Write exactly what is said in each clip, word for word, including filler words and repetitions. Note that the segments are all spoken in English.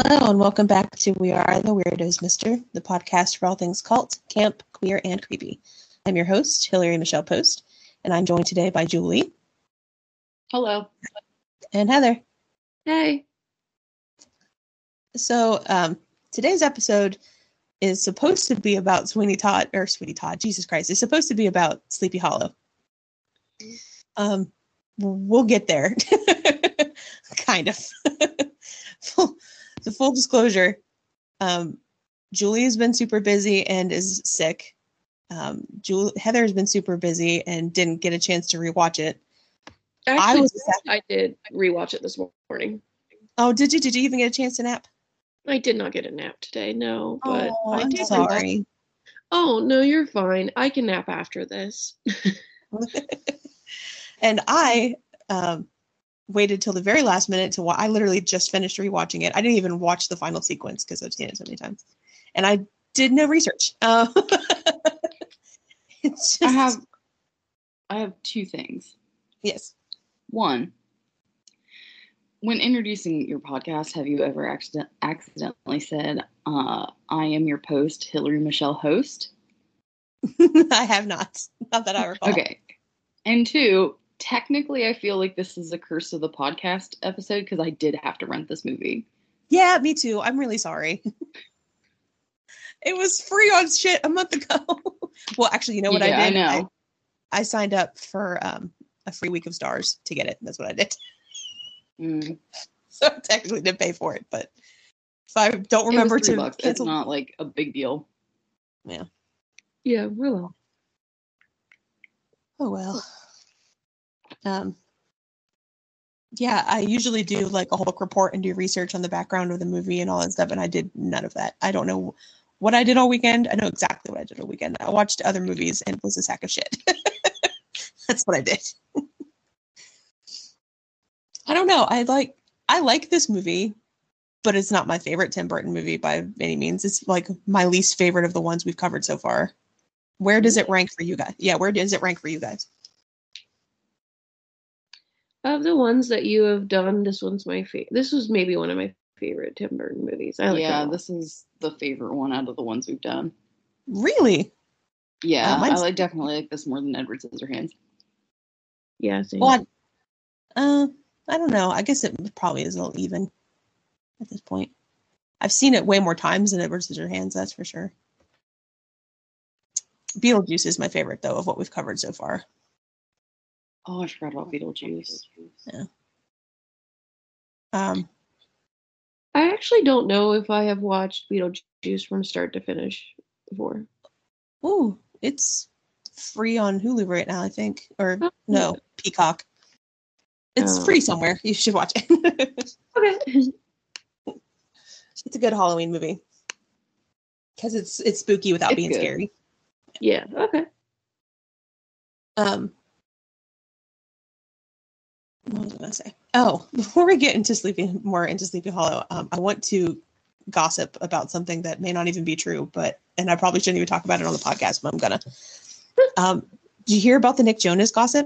Hello, and welcome back to We Are the Weirdos, Mister, the podcast for all things cult, camp, queer, and creepy. I'm your host, Hillary Michelle Post, and I'm joined today by Julie. Hello. And Heather. Hey. So, um, today's episode is supposed to be about Sweeney Todd, or Sweeney Todd, Jesus Christ, it's supposed to be about Sleepy Hollow. Um, we'll get there. Kind of. full, the full disclosure, um, Julie has been super busy and is sick. Um, Julie, Heather has been super busy and didn't get a chance to rewatch it. Actually, I, was, I did rewatch it this morning. Oh, did you? Did you even get a chance to nap? I did not get a nap today, no. But oh, I I'm did sorry. Nap. Oh, no, you're fine. I can nap after this. And I um, waited till the very last minute to watch. I literally just finished rewatching it. I didn't even watch the final sequence because I've seen it so many times. And I did no research. Uh, it's just... I have I have two things. Yes. One, when introducing your podcast, have you ever accident- accidentally said, uh, I am your post, Hillary Michelle Host? I have not. Not that I recall. Okay. And two, technically, I feel like this is a curse of the podcast episode because I did have to rent this movie. Yeah, me too. I'm really sorry. It was free on shit a month ago. Well, actually, you know what yeah, I did? I know. I, I signed up for um, a free week of Stars to get it. That's what I did. Mm. So I technically did pay for it, but if I don't remember to bucks. cancel, it's not like a big deal. Yeah. Yeah, well. Oh well. Um. Yeah, I usually do like a whole book report and do research on the background of the movie and all that stuff, and I did none of that. I don't know what I did all weekend. I know exactly what I did all weekend. I watched other movies and was a sack of shit. That's what I did. I don't know. I like I like this movie, but it's not my favorite Tim Burton movie by any means. It's like my least favorite of the ones we've covered so far. Where does it rank for you guys? Yeah, where does it rank for you guys? Of the ones that you have done, this one's my favorite. This was maybe one of my favorite Tim Burton movies. I like yeah, this is the favorite one out of the ones we've done. Really? Yeah, uh, I like definitely like this more than Edward Scissorhands. Yeah, same. Well, I, uh, I don't know. I guess it probably is a little even at this point. I've seen it way more times than Edward Scissorhands, that's for sure. Beetlejuice is my favorite, though, of what we've covered so far. Oh, I forgot about Beetlejuice. Yeah. Um, I actually don't know if I have watched Beetlejuice from start to finish before. Ooh, it's free on Hulu right now, I think. Or, oh, no, Peacock. It's oh. free somewhere. You should watch it. Okay. It's a good Halloween movie. Because it's it's spooky without it's being good. Scary. Yeah, okay. Um, what was I going to say? Oh, before we get into Sleepy, more into Sleepy Hollow, um, I want to gossip about something that may not even be true, but, and I probably shouldn't even talk about it on the podcast, but I'm gonna. Um, did you hear about the Nick Jonas gossip?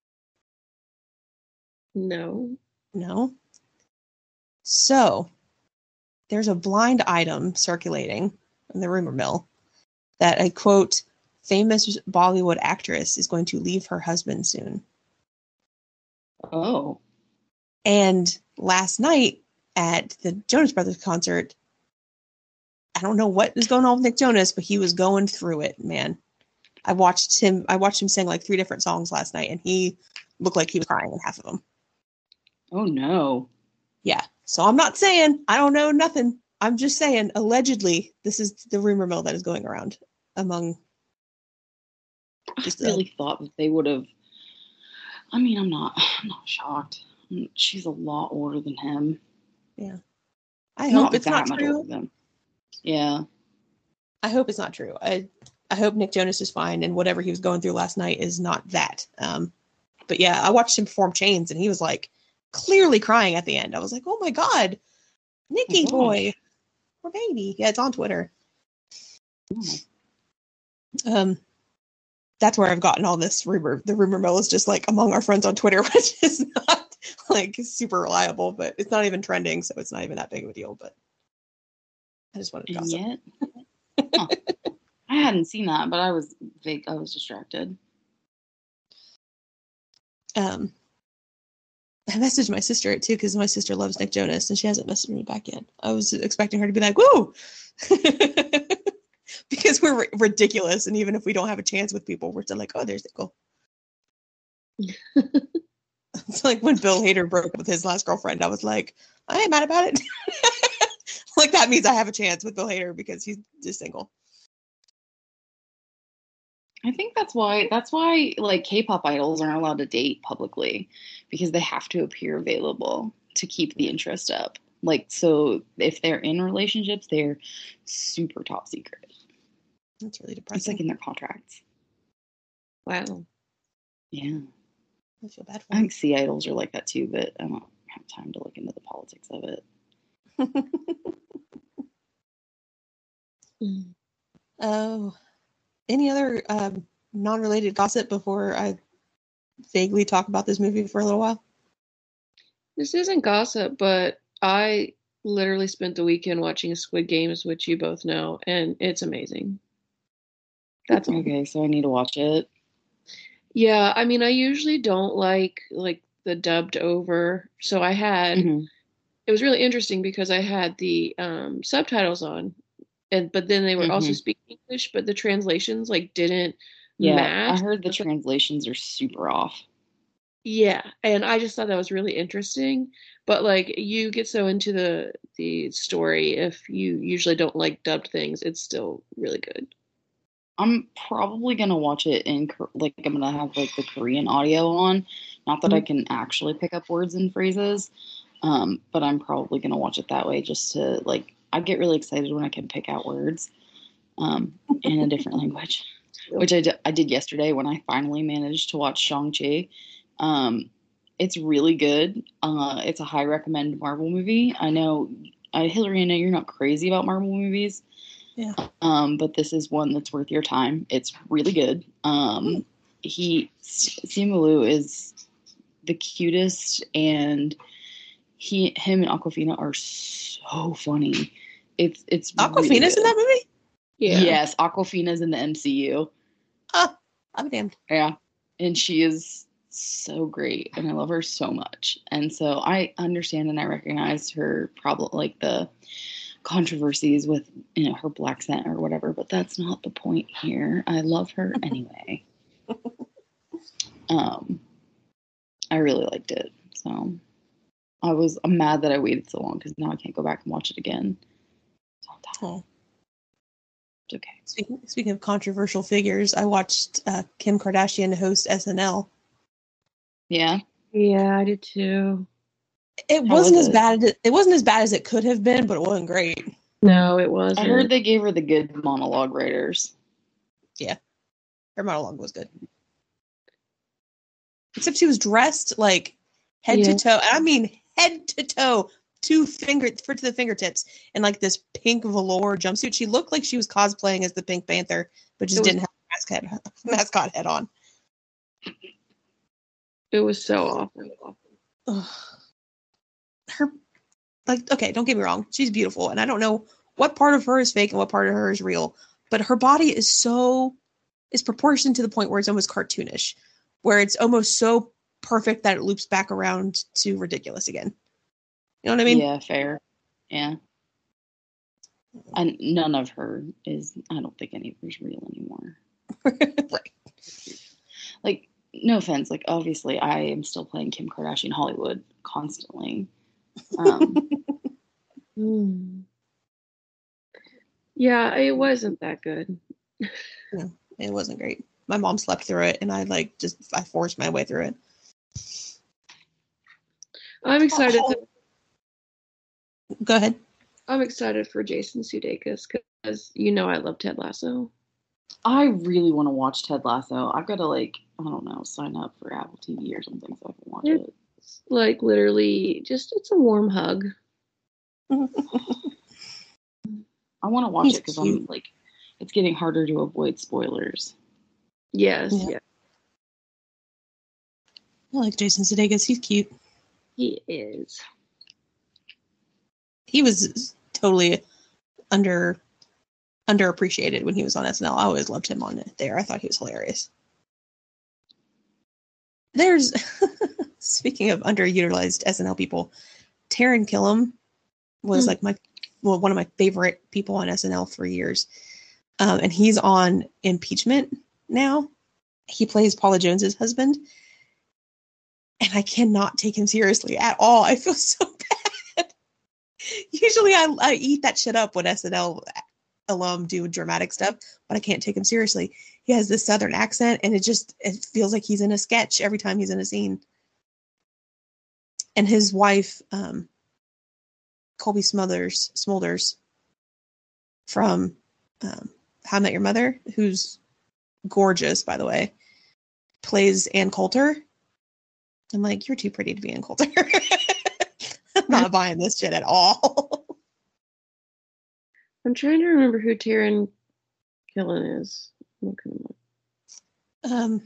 No. No? So, there's a blind item circulating in the rumor mill that a, quote, famous Bollywood actress is going to leave her husband soon. Oh. And last night at the Jonas Brothers concert, I don't know what is going on with Nick Jonas, but he was going through it, man. I watched him I watched him sing like three different songs last night, and he looked like he was crying in half of them. Oh, no. Yeah. So I'm not saying, I don't know nothing. I'm just saying, allegedly, this is the rumor mill that is going around among... Just I really uh, thought that they would have... I mean, I'm not I'm not shocked. She's a lot older than him. Yeah. I hope not it's not true. Yeah. I hope it's not true. I I hope Nick Jonas is fine, and whatever he was going through last night is not that. Um, but yeah, I watched him perform Chains, and he was like clearly crying at the end. I was like, oh my God, Nicky oh boy, poor baby. Yeah, it's on Twitter. Mm. Um, that's where I've gotten all this rumor. The rumor mill is just like among our friends on Twitter, which is not like super reliable, but it's not even trending, so it's not even that big of a deal. But I just wanted to And gossip. yet, huh. I hadn't seen that, but I was vague. I was distracted. Um, I messaged my sister it too because my sister loves Nick Jonas and she hasn't messaged me back yet. I was expecting her to be like, "Woo!" because we're r- ridiculous, and even if we don't have a chance with people, we're still like, "Oh, there's Nicole." It's like when Bill Hader broke up with his last girlfriend. I was like, I ain't mad about it. Like that means I have a chance with Bill Hader because he's just single. I think that's why that's why like K-pop idols aren't allowed to date publicly because they have to appear available to keep the interest up. Like, so if they're in relationships, they're super top secret. That's really It's depressing. like in their contracts. Wow. Yeah. I feel bad for I him. think C idols are like that too, but I don't have time to look into the politics of it. Mm. Oh, any other um, non-related gossip before I vaguely talk about this movie for a little while? This isn't gossip, but I literally spent the weekend watching Squid Games, which you both know, and it's amazing. That's all. Okay, so I need to watch it. Yeah, I mean, I usually don't like like the dubbed over, so I had Mm-hmm. it was really interesting because I had the um, subtitles on, and but then they were also Mm-hmm. speaking English, but the translations like didn't Yeah, match. I heard the It's like- translations are super off. yeah, and I just thought that was really interesting. But like, you get so into the the story if you usually don't like dubbed things, it's still really good. I'm probably gonna watch it in Kor- like I'm gonna have like the Korean audio on. Not that I can actually pick up words and phrases, um, but I'm probably gonna watch it that way just to like. I get really excited when I can pick out words um, in a different language, which I, d- I did yesterday when I finally managed to watch Shang-Chi. Um, it's really good. Uh, it's a high recommend Marvel movie. I know, uh, Hillary, I know you're not crazy about Marvel movies. Yeah. Um, but this is one that's worth your time. It's really good. Um, he Simu Liu is the cutest, and he, him, and Aquafina are so funny. It's it's Aquafina's really in that movie? Yeah. Yes, Aquafina's in the M C U. Huh. I'm damned. Yeah, and she is so great, and I love her so much. And so I understand and I recognize her problem, like the controversies with, you know, her black scent or whatever, but that's not the point here. I love her anyway. um I really liked it, so I was I'm mad that I waited so long because now I can't go back and watch it again. So I'm tired. Oh. It's okay. Speaking, speaking of controversial figures, I watched uh, Kim Kardashian host S N L. Yeah. Yeah, I did too. It How wasn't was as it? bad. As it, it wasn't as bad as it could have been, but it wasn't great. No, it wasn't. I heard they gave her the good monologue writers. Her monologue was good, except she was dressed like head Yeah. to toe. And I mean head to toe, two finger for to the fingertips, in like this pink velour jumpsuit. She looked like she was cosplaying as the Pink Panther, but just It was- didn't have a mascot head, mascot head on. It was so awful. Ugh. Her, like, okay, don't get me wrong, she's beautiful, and I don't know what part of her is fake and what part of her is real, but her body is so is proportioned to the point where it's almost cartoonish, where it's almost so perfect that it loops back around to ridiculous again. You know what I mean? Yeah, fair. Yeah. And none of her is, I don't think any of her's real anymore. Right. Like, no offense, like, obviously, I am still playing Kim Kardashian Hollywood constantly. Um, Hmm. Yeah, it wasn't that good. It wasn't great. My mom slept through it, and I like just I forced my way through it. I'm excited. Oh. that- Go ahead. I'm excited for Jason Sudeikis because you know I love Ted Lasso. I really want to watch Ted Lasso. I've got to, like, I don't know, sign up for Apple T V or something so I can watch it. It's like literally just it's a warm hug. I want to watch He's it because cute. I'm, like, it's getting harder to avoid spoilers. Yes, Yeah. yeah, I like Jason Sudeikis. He's cute. he is. He was totally under underappreciated when he was on S N L. I always loved him on it there. I thought he was hilarious. There's, speaking of underutilized S N L people, Taran Killam was mm. like my, well, one of my favorite people on S N L for years. Um, and he's on Impeachment now. He plays Paula Jones's husband. And I cannot take him seriously at all. I feel so bad. Usually I, I eat that shit up when S N L alum do dramatic stuff, but I can't take him seriously. He has this Southern accent, and it just it feels like he's in a sketch every time he's in a scene. And his wife, um, Colby Smothers, Smolders, from um, How I Met Your Mother, who's gorgeous, by the way, plays Ann Coulter. I'm like, you're too pretty to be Ann Coulter. I'm not buying this shit at all. I'm trying to remember who Taran Killam is. Um.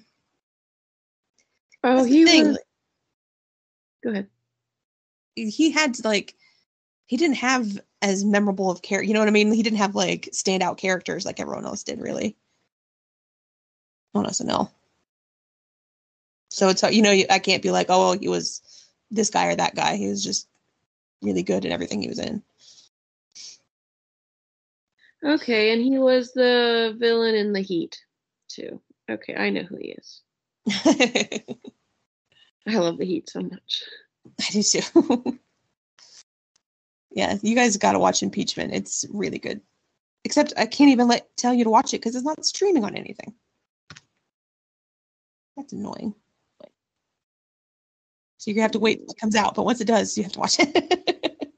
Oh, he was. Go ahead. He had like, he didn't have as memorable of character. You know what I mean? He didn't have like standout characters like everyone else did, really. On S N L. So it's, you know, I can't be like, oh, well, he was this guy or that guy. He was just really good in everything he was in. Okay, and he was the villain in The Heat, too. Okay, I know who he is. I love The Heat so much. I do too. Yeah, you guys got to watch Impeachment. It's really good. Except I can't even let tell you to watch it because it's not streaming on anything. That's annoying. So you're going to have to wait until it comes out. But once it does, you have to watch it.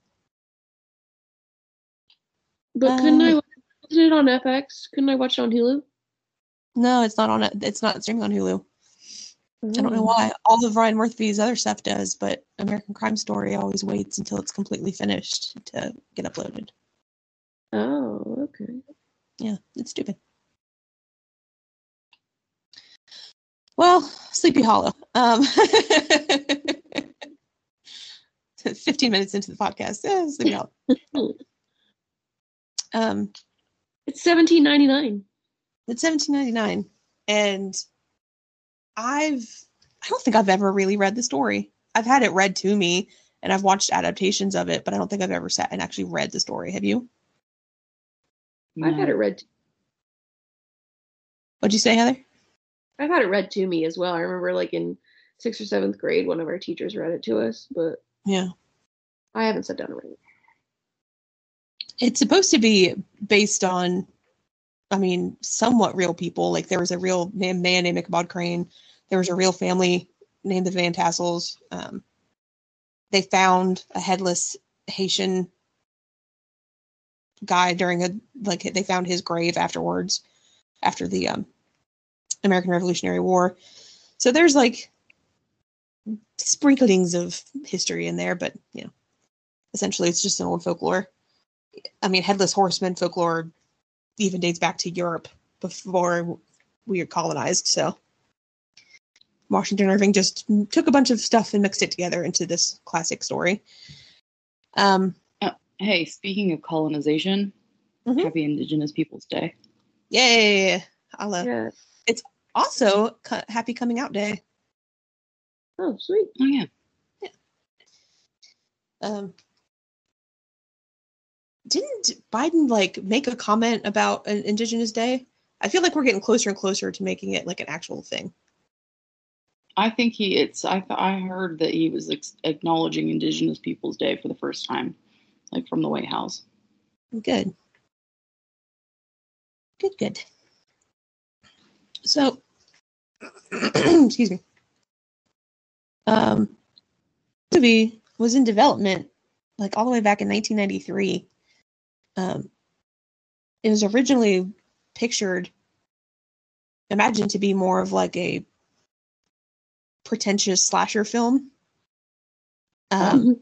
But couldn't uh, I watch it on F X? Couldn't I watch it on Hulu? No, it's not on it. It's not streaming on Hulu. Oh. I don't know why. All of Ryan Murphy's other stuff does, but American Crime Story always waits until it's completely finished to get uploaded. Oh, okay. Yeah, it's stupid. Well, Sleepy Hollow. Um, fifteen minutes into the podcast. Yeah, Sleepy Hollow. um, it's seventeen ninety-nine. It's seventeen ninety-nine, and I've I don't think I've ever really read the story. I've had it read to me, and I've watched adaptations of it, but I don't think I've ever sat and actually read the story. Have you? I've had it read. To- What'd you say, Heather? I've had it read to me as well. I remember, like in sixth or seventh grade, one of our teachers read it to us, but yeah, I haven't sat down and read it. It's supposed to be based on, I mean, somewhat real people. Like there was a real man, man named Ichabod Crane. There was a real family named the Van Tassels. Um, they found a headless Haitian guy during a, like they found his grave afterwards, after the um, American Revolutionary War. So there's like sprinklings of history in there, but you know, essentially it's just an old folklore. I mean, headless horseman folklore even dates back to Europe before we were colonized. So Washington Irving just took a bunch of stuff and mixed it together into this classic story. Um, uh, hey, speaking of colonization, mm-hmm. Happy Indigenous Peoples Day. Yay! I love yeah. it. It's also co- Happy Coming Out Day. Oh, sweet. Oh, yeah. Yeah. Um, didn't Biden like make a comment about an Indigenous Day? I feel like we're getting closer and closer to making it like an actual thing. I think he, it's, I I heard that he was ex- acknowledging Indigenous Peoples Day for the first time, like from the White House. Good. Good, good. So, excuse me. Um, the movie was in development like all the way back in nineteen ninety-three. Um, it was originally pictured, imagined to be more of like a pretentious slasher film. Um, mm-hmm.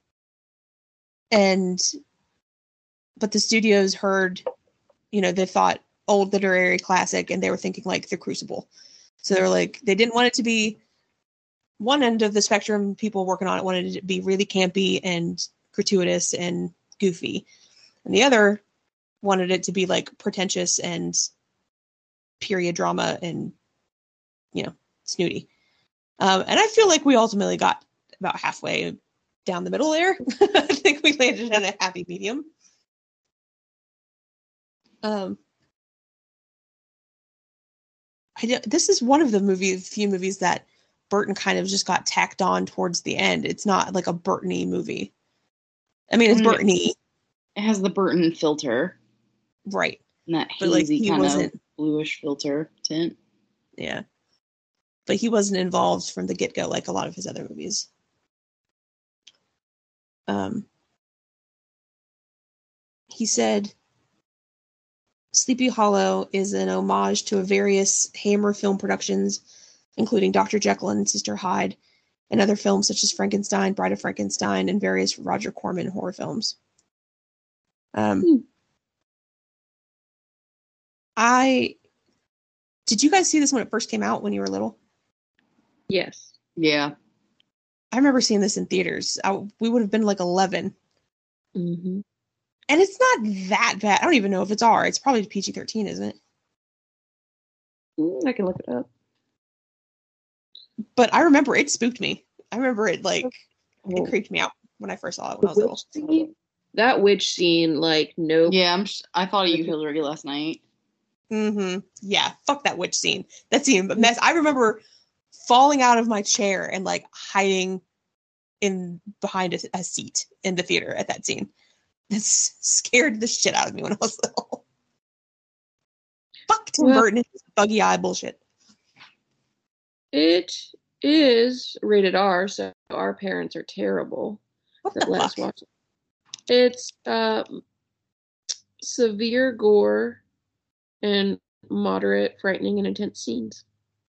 and, but the studios heard, you know, they thought old literary classic and they were thinking like The Crucible. So they were like, they didn't want it to be one end of the spectrum. People working on it wanted it to be really campy and gratuitous and goofy. And the other wanted it to be like pretentious and period drama and, you know, snooty. Um, and I feel like we ultimately got about halfway down the middle there. I think we landed in a happy medium. Um, I do, this is one of the movie, few movies that Burton kind of just got tacked on towards the end. It's not like a Burton-y movie. I mean, it's Burton-y. It has the Burton filter. Right. And that But, like, hazy he kind wasn't- of bluish filter tint. Yeah. But he wasn't involved from the get-go like a lot of his other movies. Um, he said, Sleepy Hollow is an homage to various Hammer film productions, including Doctor Jekyll and Sister Hyde, and other films such as Frankenstein, Bride of Frankenstein, and various Roger Corman horror films. Um, Hmm. I did you guys see this when it first came out when you were little? Yes. Yeah. I remember seeing this in theaters. I, we would have been like eleven. Mm-hmm. And it's not that bad. I don't even know if it's R. It's probably P G thirteen, isn't it? Mm, I can look it up. But I remember it spooked me. I remember it like Oh. it creeped me out when I first saw it when I was little. Witch scene? That witch scene, like, nope. Yeah, I'm. Sh- I thought of you, Hillary, last night. Mm-hmm. Yeah, fuck that witch scene. That scene, but mess. I remember falling out of my chair and like hiding in behind a, a seat in the theater at that scene. This scared the shit out of me when I was little. Fuck Tim Well- Burton and his buggy eye bullshit. It is rated R, so our parents are terrible. What That the let us fuck? watch it. It's um, severe gore and moderate, frightening, and intense scenes.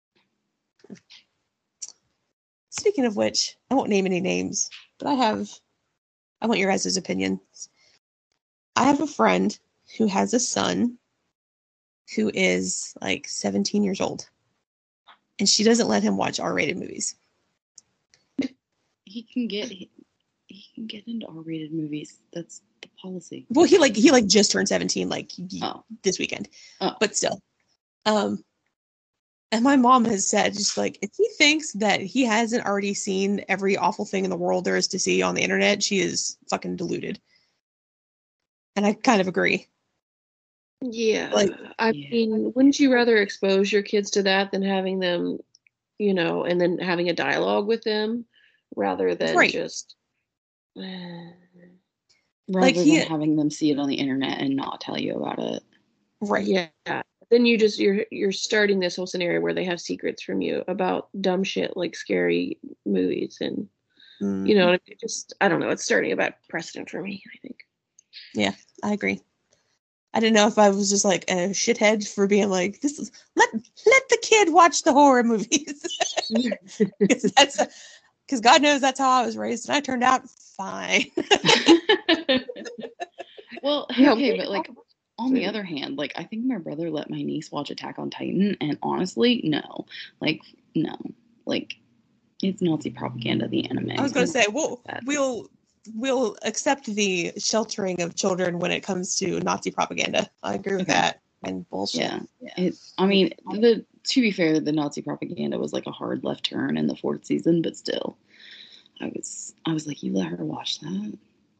Speaking of which, I won't name any names, but I have. I want your guys' opinions. I have a friend who has a son who is like seventeen years old, and she doesn't let him watch R-rated movies. He can get. He, he can get into R-rated movies. That's the policy. Well, he like he like just turned seventeen like y- Oh. this weekend, Oh. but still. Um, and my mom has said just like if he thinks that he hasn't already seen every awful thing in the world there is to see on the internet, she is fucking deluded. And I kind of agree. Yeah. Like- I Yeah. mean, wouldn't you rather expose your kids to that than having them, you know, and then having a dialogue with them rather than Right. just. Rather Like, he- than having them see it on the internet and not tell you about it. Right. Yeah. Then you just you're you're starting this whole scenario where they have secrets from you about dumb shit like scary movies and Mm, you know, it just I don't know, it's starting a bad precedent for me, I think. I agree. I didn't know if I was just like a shithead for being like, this is let let the kid watch the horror movies. Because that's because God knows that's how I was raised, and I turned out fine. Well, Yeah, okay, we- but like on the other hand, like I think my brother let my niece watch Attack on Titan, and honestly, no, like no, like it's Nazi propaganda. The anime. I was going to say, we'll That- we'll we'll accept the sheltering of children when it comes to Nazi propaganda. I agree with Okay. that and bullshit. Yeah, it. I mean, the to be fair, the Nazi propaganda was like a hard left turn in the fourth season, but still, I was I was like, you let her watch that.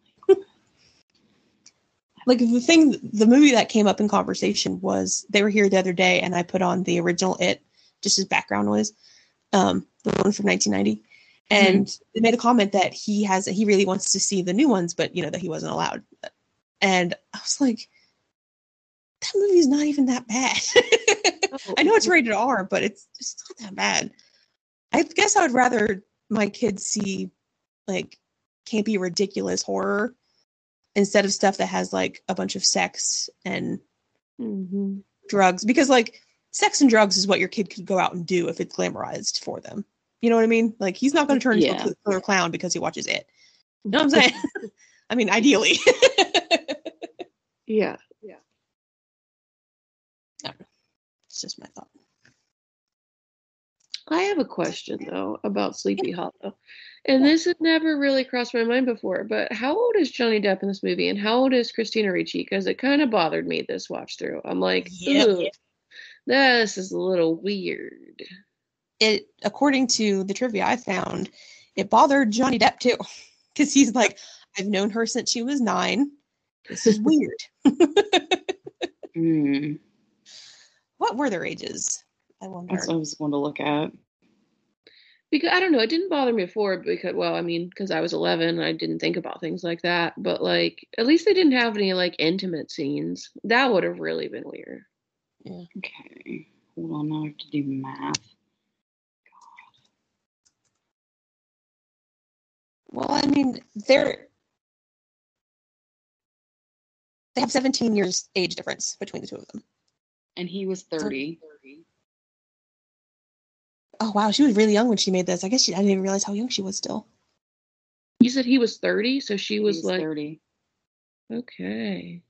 Like the thing, the movie that came up in conversation was they were here the other day, and I put on the original It, just as background noise, um, the one from nineteen ninety, and they made a comment that he has he really wants to see the new ones, but you know that he wasn't allowed. And I was like, that movie's not even that bad. I know it's rated R, but it's just not that bad. I guess I would rather my kids see like campy, ridiculous horror instead of stuff that has like a bunch of sex and Mm-hmm. drugs, because like sex and drugs is what your kid could go out and do if it's glamorized for them. You know what I mean? Like he's not going to turn Yeah. into a killer clown because he watches It. You know what I'm saying? I mean, ideally. Yeah. Yeah. It's just my thought. I have a question though about Sleepy Hollow. And this had never really crossed my mind before, but how old is Johnny Depp in this movie, and how old is Christina Ricci? Because it kind of bothered me this watch through. I'm like, Yep. ooh, this is a little weird. It, according to the trivia I found, it bothered Johnny Depp too, because he's like, I've known her since she was nine. This is weird. Mm, What were their ages? I wonder. that's what I was going to look at. Because I don't know, it didn't bother me before because, well, I mean, because I was eleven, I didn't think about things like that. But like, at least they didn't have any like intimate scenes. That would have really been weird. Yeah. Okay. Hold on, now I have to do math. Well, I mean, they're they have seventeen years age difference between the two of them. And he was thirty. Oh wow, she was really young when she made this. I guess she, I didn't even realize how young she was still. You said he was thirty, so she was, he was like, thirty. okay.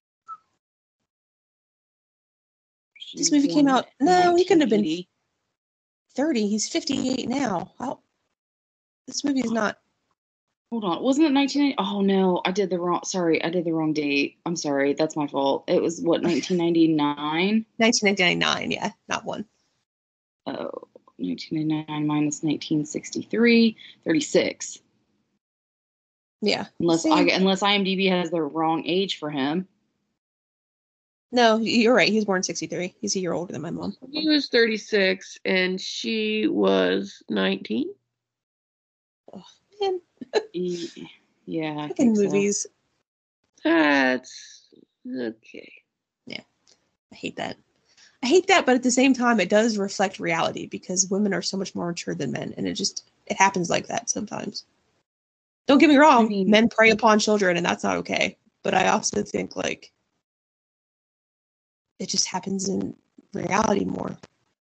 She This was movie came born out. in No, he couldn't have been nineteen eighty. thirty. He's fifty-eight now. Wow. This movie is not. Hold on, wasn't it nineteen eighty? Oh no, I did the wrong. Sorry, I did the wrong date. I'm sorry, that's my fault. It was what, nineteen ninety-nine? nineteen ninety-nine, yeah, not one. Oh, nineteen ninety-nine minus nineteen sixty-three, thirty-six. Yeah. Unless See? I unless IMDb has the wrong age for him. No, you're right. He was born sixty-three. He's a year older than my mom. He was thirty-six and she was nineteen. Oh, man. E- Yeah, I Fucking think so. movies. That's okay. I hate that. I hate that, but at the same time, it does reflect reality because women are so much more mature than men, and it just it happens like that sometimes. Don't get me wrong, I mean- men prey upon children, and that's not okay. But I also think like it just happens in reality more.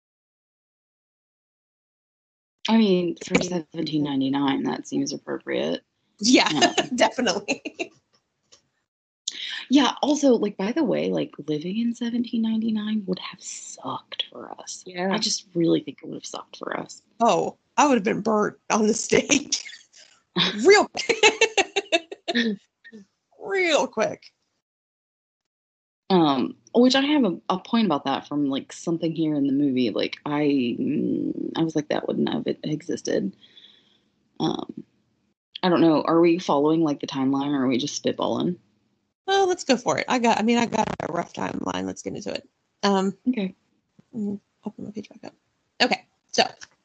I mean, for seventeen ninety-nine, that seems appropriate. Yeah, Yeah. definitely. Yeah, also, like, by the way, like, living in seventeen ninety-nine would have sucked for us. Yeah. I just really think it would have sucked for us. Oh, I would have been burnt on the stake real real quick. Um, which I have a, a point about that from like something here in the movie. Like I, mm, I was like, that wouldn't have existed. Um, I don't know. Are we following like the timeline, or are we just spitballing? Well, let's go for it. I got. I mean, I got a rough timeline. Let's get into it. Um, Okay. mm, open my page back up. Okay, so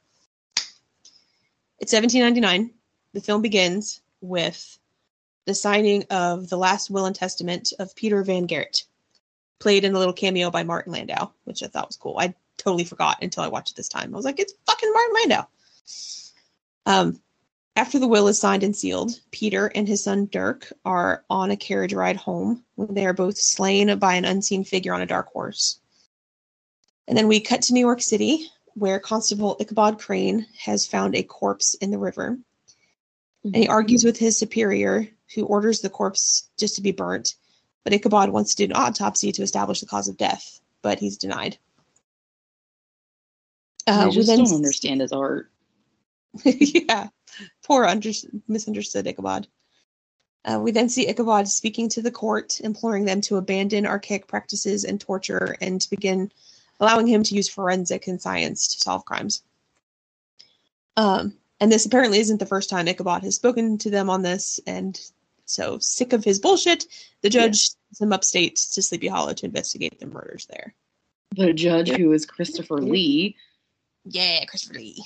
it's seventeen ninety-nine. The film begins with the signing of the last will and testament of Peter Van Garrett, played in a little cameo by Martin Landau, which I thought was cool. I totally forgot until I watched it this time. I was like, it's fucking Martin Landau. Um, after the will is signed and sealed, Peter and his son Dirk are on a carriage ride home when they are both slain by an unseen figure on a dark horse. And then we cut to New York City, where Constable Ichabod Crane has found a corpse in the river. And he argues with his superior, who orders the corpse just to be burnt. But Ichabod wants to do an autopsy to establish the cause of death, but he's denied. I Uh, we just then don't understand his art. yeah, poor under- misunderstood Ichabod. Uh, we then see Ichabod speaking to the court, imploring them to abandon archaic practices and torture and to begin allowing him to use forensic and science to solve crimes. Um, and this apparently isn't the first time Ichabod has spoken to them on this, and so sick of his bullshit, the judge sends him upstate to Sleepy Hollow to investigate the murders there. The judge, who is Christopher Lee. Yeah, Christopher Lee.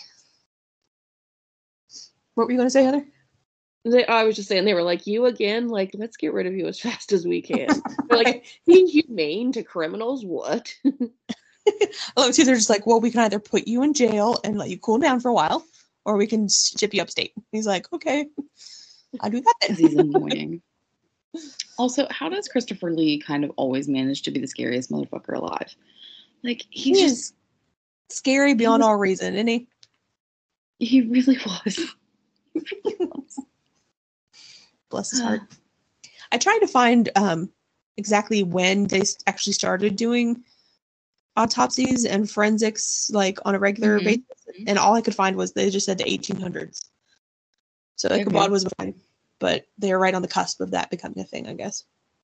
What were you going to say, Heather? They, I was just saying, they were like, you again? Like, let's get rid of you as fast as we can. They're like, inhumane to criminals? What? I love it too. They're just like, well, we can either put you in jail and let you cool down for a while, or we can ship you upstate. He's like, okay, I'll do that then. He's annoying. Also, how does Christopher Lee kind of always manage to be the scariest motherfucker alive? Like, he's He just is scary beyond was- all reason, isn't he? he really was. He really was. Bless his heart. I tried to find um, exactly when they s- actually started doing autopsies and forensics, like on a regular Mhm. basis, and all I could find was they just said the eighteen hundreds. So Okay. Ichabod was fine, but they're right on the cusp of that becoming a thing, I guess.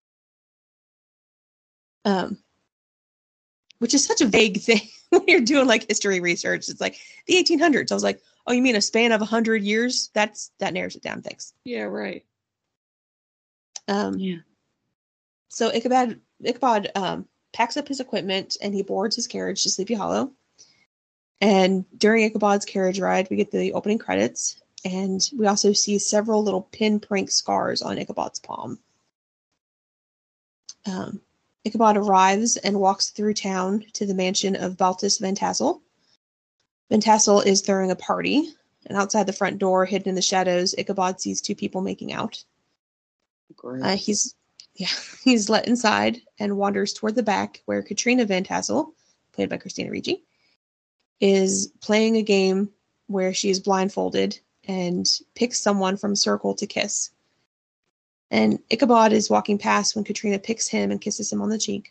Um, which is such a vague thing when you're doing like history research. It's like the eighteen hundreds. I was like, oh, you mean a span of one hundred years? That's that narrows it down. Thanks. Yeah, right. Um, Yeah. So Ichabod, Ichabod um, packs up his equipment and he boards his carriage to Sleepy Hollow. And during Ichabod's carriage ride, we get the opening credits, and we also see several little pinprick scars on Ichabod's palm. Um, Ichabod arrives and walks through town to the mansion of Baltus Van Tassel. Van Tassel is throwing a party, and outside the front door, hidden in the shadows, Ichabod sees two people making out. Great. Uh, he's yeah, he's let inside and wanders toward the back where Katrina Van Tassel, played by Christina Ricci, is playing a game where she is blindfolded and picks someone from a circle to kiss. And Ichabod is walking past when Katrina picks him and kisses him on the cheek.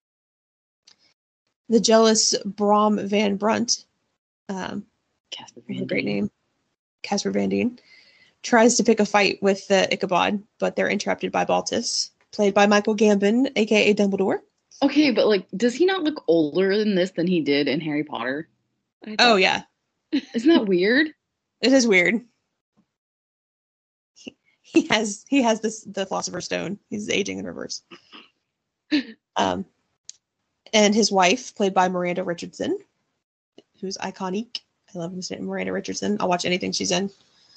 The jealous Brom Van Brunt, um, Casper a Van great Dien. name, Casper Van Dien, tries to pick a fight with uh, Ichabod, but they're interrupted by Baltus, played by Michael Gambon, aka Dumbledore. Okay, but like, does he not look older than this than he did in Harry Potter? I Oh thought- yeah, Isn't that weird? it is weird. He, he has he has this the Philosopher's Stone. He's aging in reverse. Um, and his wife, played by Miranda Richardson, who's iconic. I love Miss Miranda Richardson. I'll watch anything she's in.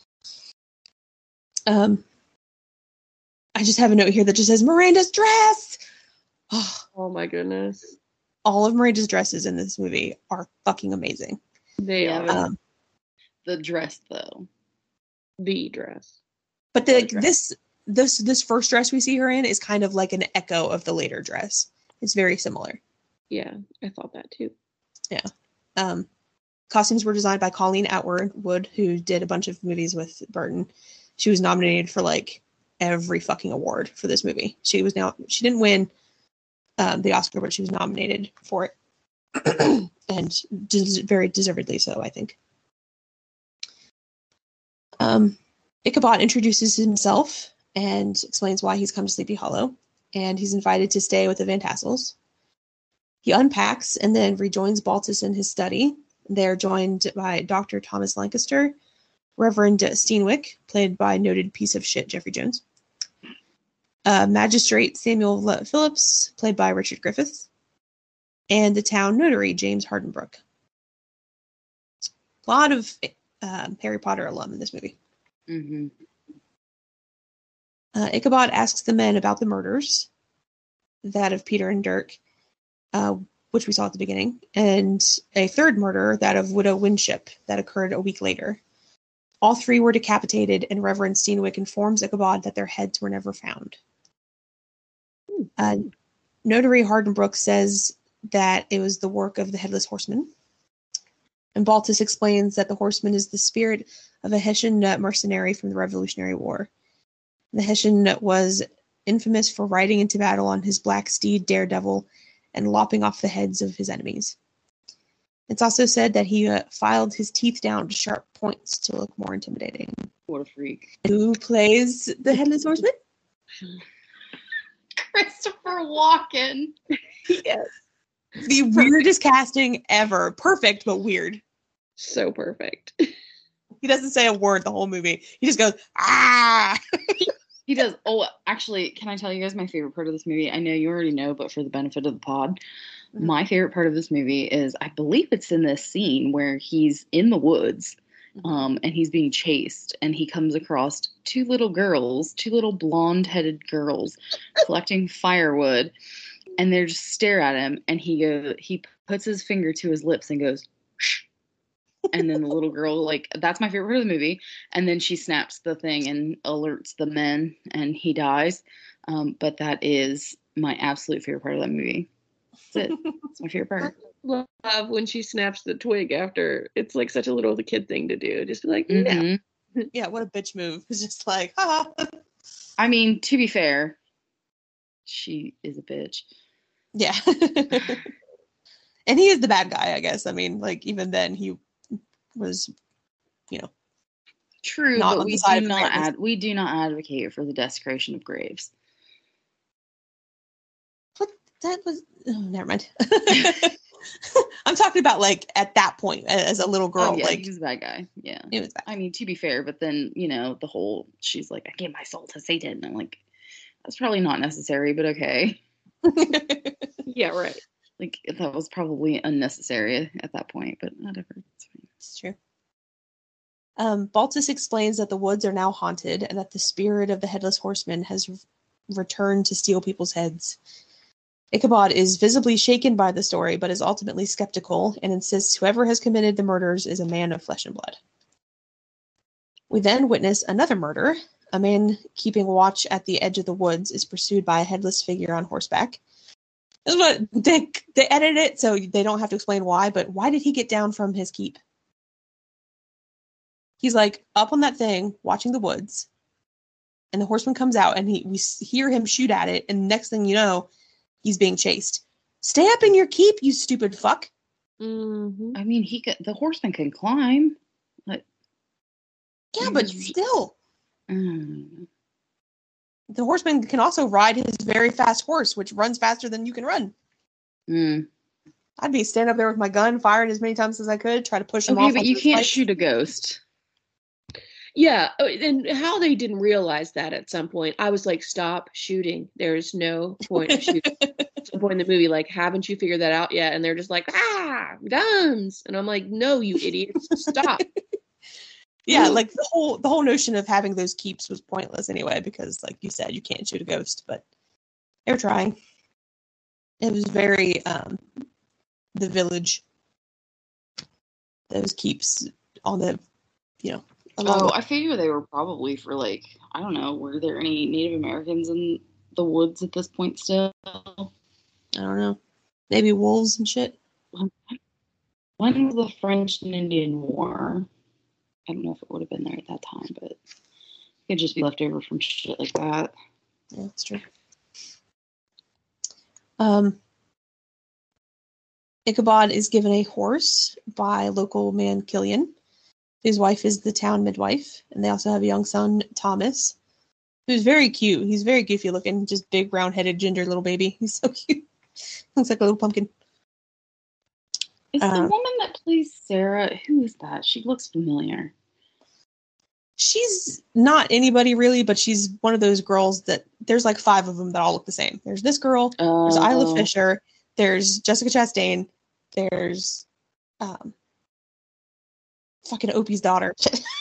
Um, I just have a note here that just says Miranda's dress. Oh, Oh my goodness. all of Miranda's dresses in this movie are fucking amazing. They Yeah, are but- Um, The dress, though. the dress. but the, The dress. this this this first dress we see her in is kind of like an echo of the later dress. It's very similar. Yeah, I thought that too. Um, costumes were designed by Colleen Atwood, who did a bunch of movies with Burton. She was nominated for like every fucking award for this movie. She was now she didn't win um, the Oscar, but she was nominated for it, and des- very deservedly so, I think. Um, Ichabod introduces himself and explains why he's come to Sleepy Hollow, and he's invited to stay with the Van Tassels. He unpacks and then rejoins Baltus in his study. They're joined by Doctor Thomas Lancaster, Reverend Steenwick, played by noted piece of shit Jeffrey Jones, uh, Magistrate Samuel L- Phillips, played by Richard Griffiths, and the town notary James Hardenbrook. A lot of um, Harry Potter alum in this movie. Mm-hmm. Uh, Ichabod asks the men about the murders, that of Peter and Dirk, uh, which we saw at the beginning, and a third murder, that of Widow Winship, that occurred a week later. All three were decapitated, and Reverend Steenwick informs Ichabod that their heads were never found. Uh, Notary Hardenbrook says that it was the work of the Headless Horseman. And Baltus explains that the horseman is the spirit of a Hessian mercenary from the Revolutionary War. The Hessian was infamous for riding into battle on his black steed Daredevil and lopping off the heads of his enemies. It's also said that he uh, filed his teeth down to sharp points to look more intimidating. What a freak. Who plays the Headless Horseman? Christopher Walken. Yes. The weirdest casting ever. Perfect, but weird. So perfect. He doesn't say a word the whole movie. He just goes, ah! He does. Oh, actually, can I tell you guys my favorite part of this movie? I know you already know, but for the benefit of the pod, Mhm. my favorite part of this movie is I believe it's in this scene where he's in the woods um, and he's being chased, and he comes across two little girls, two little blonde-headed girls collecting firewood, and they just stare at him, and he go he puts his finger to his lips and goes, shh. And then the little girl, like, that's my favorite part of the movie. And then she snaps the thing and alerts the men, and he dies. Um, but that is my absolute favorite part of that movie. That's it. It's my favorite part. Love when she snaps the twig after. It's like such a little kid thing to do. Just be like, no. Mhm. Yeah, what a bitch move. It's just like, ha. I mean, to be fair, she is a bitch. Yeah. And he is the bad guy, I guess. I mean, like, even then, he was, you know, True, not but on we the side do of not fairness. ad- we do not advocate for the desecration of graves. But that was oh, never mind. I'm talking about like at that point as a little girl. Oh, yeah, like he was a bad guy. Yeah. it was bad. I mean, to be fair, but then, you know, the whole, she's like, I gave my soul to Satan. And I'm like, that's probably not necessary, but okay. Yeah, right. Like, that was probably unnecessary at that point, but whatever. It's fine. It's true. Um, Baltus explains that the woods are now haunted and that the spirit of the Headless Horseman has r- returned to steal people's heads. Ichabod is visibly shaken by the story, but is ultimately skeptical and insists whoever has committed the murders is a man of flesh and blood. We then witness another murder. A man keeping watch at the edge of the woods is pursued by a headless figure on horseback. This is what they, they edited it so they don't have to explain why, but why did he get down from his keep? He's like up on that thing watching the woods, and the horseman comes out and he we hear him shoot at it, and next thing you know, he's being chased. Stay up in your keep, you stupid fuck. Mm-hmm. I mean, he could, the horseman can climb. But Yeah, but still. Mm. The horseman can also ride his very fast horse, which runs faster than you can run. Mm. I'd be standing up there with my gun, firing as many times as I could, try to push him Okay, off. but onto you the can't spikes. shoot a ghost. Yeah, uh, and how they didn't realize that at some point, I was like, stop shooting. There's no point of shooting. At some point in the movie, like, haven't you figured that out yet? And they're just like, ah, guns. And I'm like, no, you idiots, stop. Yeah, like the whole the whole notion of having those keeps was pointless anyway, because like you said, you can't shoot a ghost, but they were trying. It was very um the village. Those keeps on the you know along Oh, the- I figure they were probably for like, I don't know, were there any Native Americans in the woods at this point still? I don't know. Maybe wolves and shit. When was the French and Indian War? I don't know if it would have been there at that time, but it could just be left over from shit like that. Yeah, that's true. Um Ichabod is given a horse by local man Killian. His wife is the town midwife, and they also have a young son, Thomas, who's very cute. He's very goofy looking, just big, round-headed, ginger little baby. He's so cute. Looks like a little pumpkin. Is Uh, the woman that plays Sarah, who is that? She looks familiar. She's not anybody really, but she's one of those girls that there's like five of them that all look the same. There's this girl, there's Oh. Isla Fisher, there's Jessica Chastain, there's um, fucking Opie's daughter.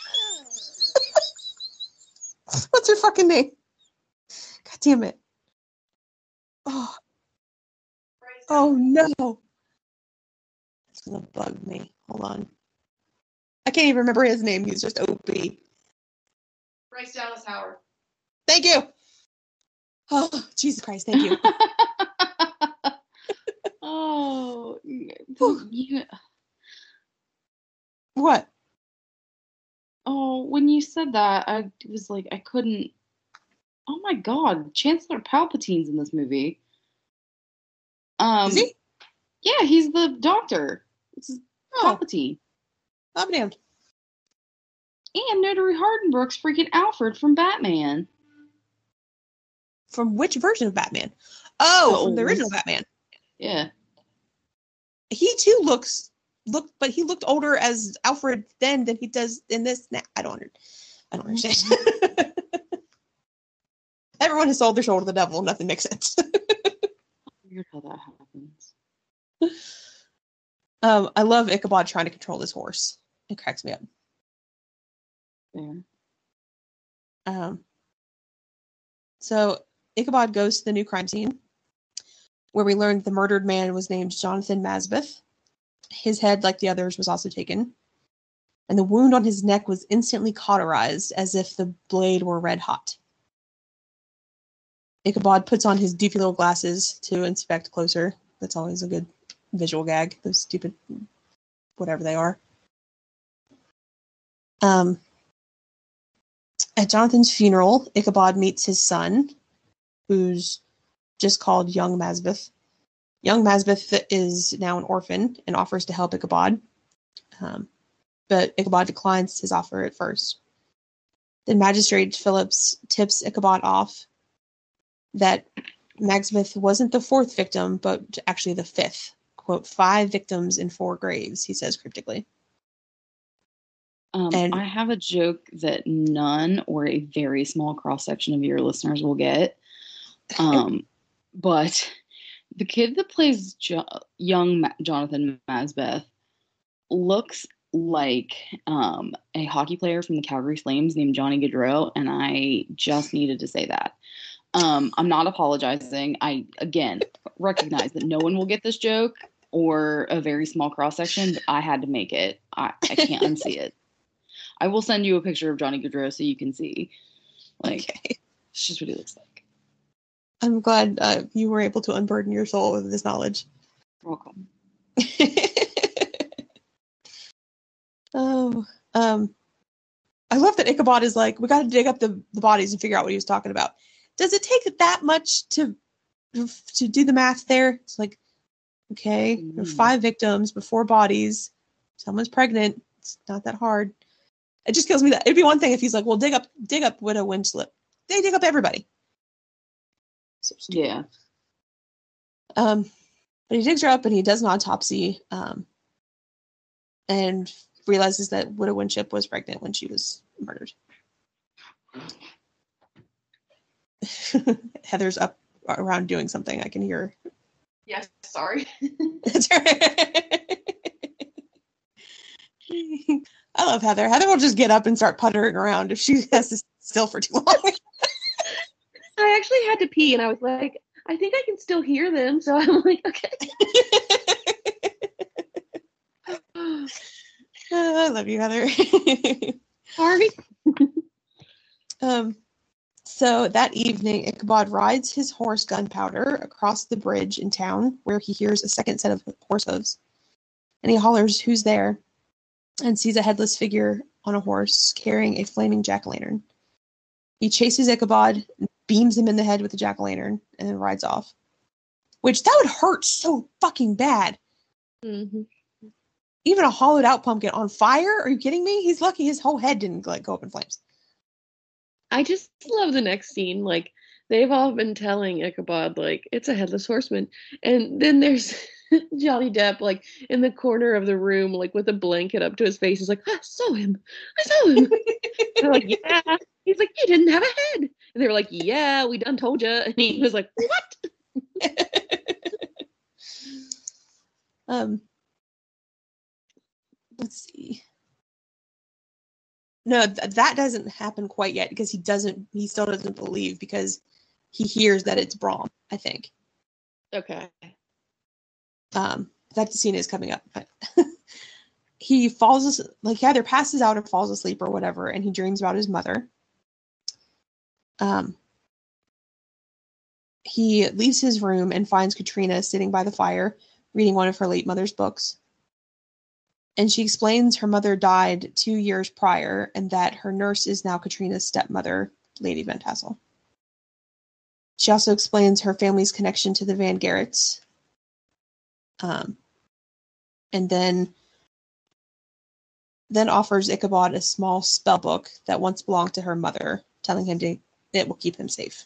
What's her fucking name? God damn it. Oh, oh no. It's gonna bug me. Hold on. I can't even remember his name. He's just Opie. Bryce Dallas Howard. Thank you. Oh, Jesus Christ. Thank you. Oh, you, What? oh, when you said that, I was like, I couldn't. Oh my God, Chancellor Palpatine's in this movie. Um, Is he? Yeah, he's the doctor. This is Oh, Palpatine. I'm damned. And Notary Hardenbrook's freaking Alfred from Batman. From which version of Batman? Oh, The from the original oldest. Batman. Yeah. He too looks look, but he looked older as Alfred then than he does in this now. I don't under, I don't understand. Everyone has sold their soul to the devil. Nothing makes sense. Weird how that happens. um, I love Ichabod trying to control this horse. It cracks me up. There. Um, so Ichabod goes to the new crime scene, where we learned the murdered man was named Jonathan Masbeth. His head, like the others, was also taken, and the wound on his neck was instantly cauterized as if the blade were red hot. Ichabod puts on his doofy little glasses to inspect closer. That's always a good visual gag. Those stupid, whatever they are. Um, at Jonathan's funeral, Ichabod meets his son, who's just called Young Masbeth. Young Masbeth is now an orphan and offers to help Ichabod. Um, but Ichabod declines his offer at first. Then Magistrate Phillips tips Ichabod off that Magsmith wasn't the fourth victim, but actually the fifth. Quote, five victims in four graves, he says cryptically. Um, And- I have a joke that none or a very small cross-section of your listeners will get. Um, but the kid that plays jo- young Ma- Jonathan Magsmith looks like um, a hockey player from the Calgary Flames named Johnny Gaudreau, and I just needed to say that. Um, I'm not apologizing. I, again, recognize that no one will get this joke or a very small cross-section, but I had to make it. I, I can't unsee it. I will send you a picture of Johnny Gaudreau so you can see. Like, okay. it's just what he looks like. I'm glad uh, you were able to unburden your soul with this knowledge. Welcome. Oh, um, I love that Ichabod is like, we got to dig up the, the bodies and figure out what he was talking about. Does it take that much to to do the math there? It's like, okay, Mm. there are five victims, but four bodies. Someone's pregnant. It's not that hard. It just kills me that it'd be one thing if he's like, well, dig up, dig up Widow Winslip. They dig up everybody. So stupid. Yeah. Um, but he digs her up and he does an autopsy. Um, and realizes that Widow Winship was pregnant when she was murdered. Heather's up around doing something. I can hear. Yes, sorry. That's right. I love Heather. Heather will just get up and start puttering around if she has to sit still for too long. I actually had to pee, and I was like, I think I can still hear them. So I'm like, okay. Oh, I love you, Heather. Sorry. um, so that evening, Ichabod rides his horse Gunpowder across the bridge in town, where he hears a second set of horse hooves. And he hollers, "Who's there?" and sees a headless figure on a horse carrying a flaming jack-o'-lantern. He chases Ichabod, beams him in the head with the jack-o'-lantern, and then rides off. Which, that would hurt so fucking bad. Mm-hmm. Even a hollowed out pumpkin on fire? Are you kidding me? He's lucky his whole head didn't like go up in flames. I just love the next scene. Like, they've all been telling Ichabod, like, it's a headless horseman. And then there's Johnny Depp, like, in the corner of the room, like, with a blanket up to his face. He's like, I saw him. I saw him. They're like, yeah. He's like, he didn't have a head. And they were like, yeah, we done told you. And he was like, what? um, let's see. No, th- that doesn't happen quite yet because he doesn't, he still doesn't believe because he hears that it's Brom, I think. Okay. Um, that scene is coming up. But he falls, like, he either passes out or falls asleep or whatever, and he dreams about his mother. Um, he leaves his room and finds Katrina sitting by the fire, reading one of her late mother's books. And she explains her mother died two years prior and that her nurse is now Katrina's stepmother, Lady Van Tassel. She also explains her family's connection to the Van Garretts. Um, and then, then offers Ichabod a small spell book that once belonged to her mother, telling him to, it will keep him safe.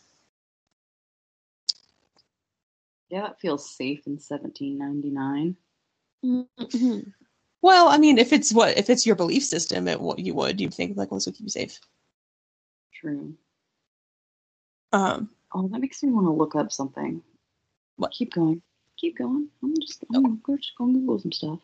Yeah, that feels safe in seventeen ninety-nine. Mm-hmm. Well, I mean, if it's what if it's your belief system, it what you would you'd think like, well, this will keep you safe. True. Um, Oh, that makes me want to look up something. What? Keep going. Keep going. I'm just I'm Oh. gonna just go and Google some stuff.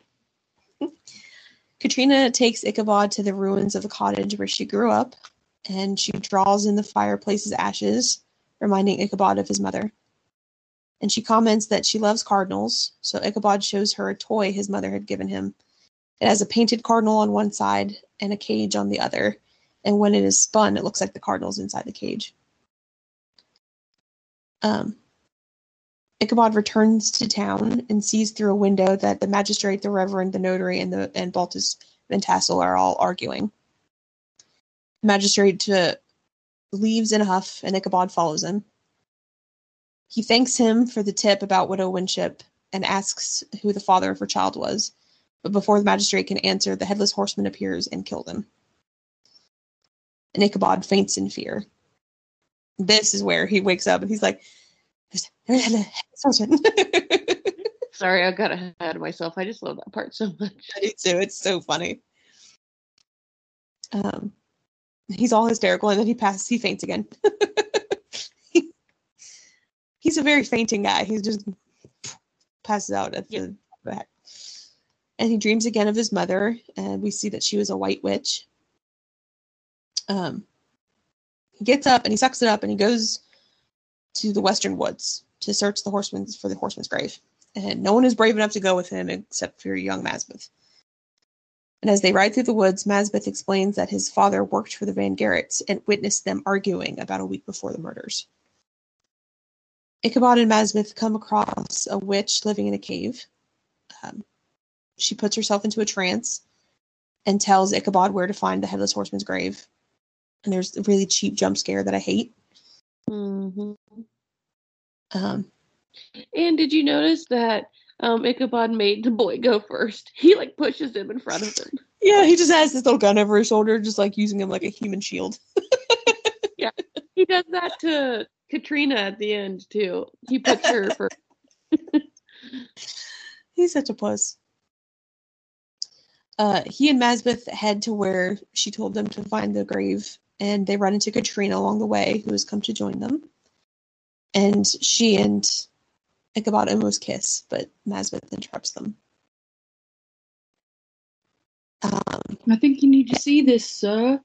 Katrina takes Ichabod to the ruins of the cottage where she grew up, and she draws in the fireplace's ashes, reminding Ichabod of his mother. And she comments that she loves cardinals, so Ichabod shows her a toy his mother had given him. It has a painted cardinal on one side and a cage on the other, and when it is spun, it looks like the cardinal's inside the cage. Um, Ichabod returns to town and sees through a window that the magistrate, the reverend, the notary, and the and Baltus Van Tassel are all arguing. The magistrate uh, leaves in a huff, and Ichabod follows him. He thanks him for the tip about Widow Winship and asks who the father of her child was. But before the magistrate can answer, the headless horseman appears and kills him. and Ichabod faints in fear. This is where he wakes up and he's like, sorry, I got ahead of myself. I just love that part so much. I do too. It's so funny. Um, he's all hysterical, and then he passes. He faints again. he, he's a very fainting guy. He just passes out at the back. And he dreams again of his mother, and we see that she was a white witch. Um, he gets up and he sucks it up, and he goes to the western woods to search the horseman's for the horseman's grave. And no one is brave enough to go with him except for young Masbeth. And as they ride through the woods, Masbeth explains that his father worked for the Van Garretts and witnessed them arguing about a week before the murders. Ichabod and Masbeth come across a witch living in a cave. Um, she puts herself into a trance and tells Ichabod where to find the Headless Horseman's grave. And there's a really cheap jump scare that I hate. Mm-hmm. Um, and did you notice that um, Ichabod made the boy go first? He like pushes him in front of him. Yeah, he just has this little gun over his shoulder, just like using him like a human shield. Yeah, he does that to Katrina at the end too. He puts her first. He's such a puss. Uh, he and Masbeth head to where she told them to find the grave, and they run into Katrina along the way, who has come to join them. And she and Ichabod almost kiss, but Masbeth interrupts them. Um, I think you need to see this, sir.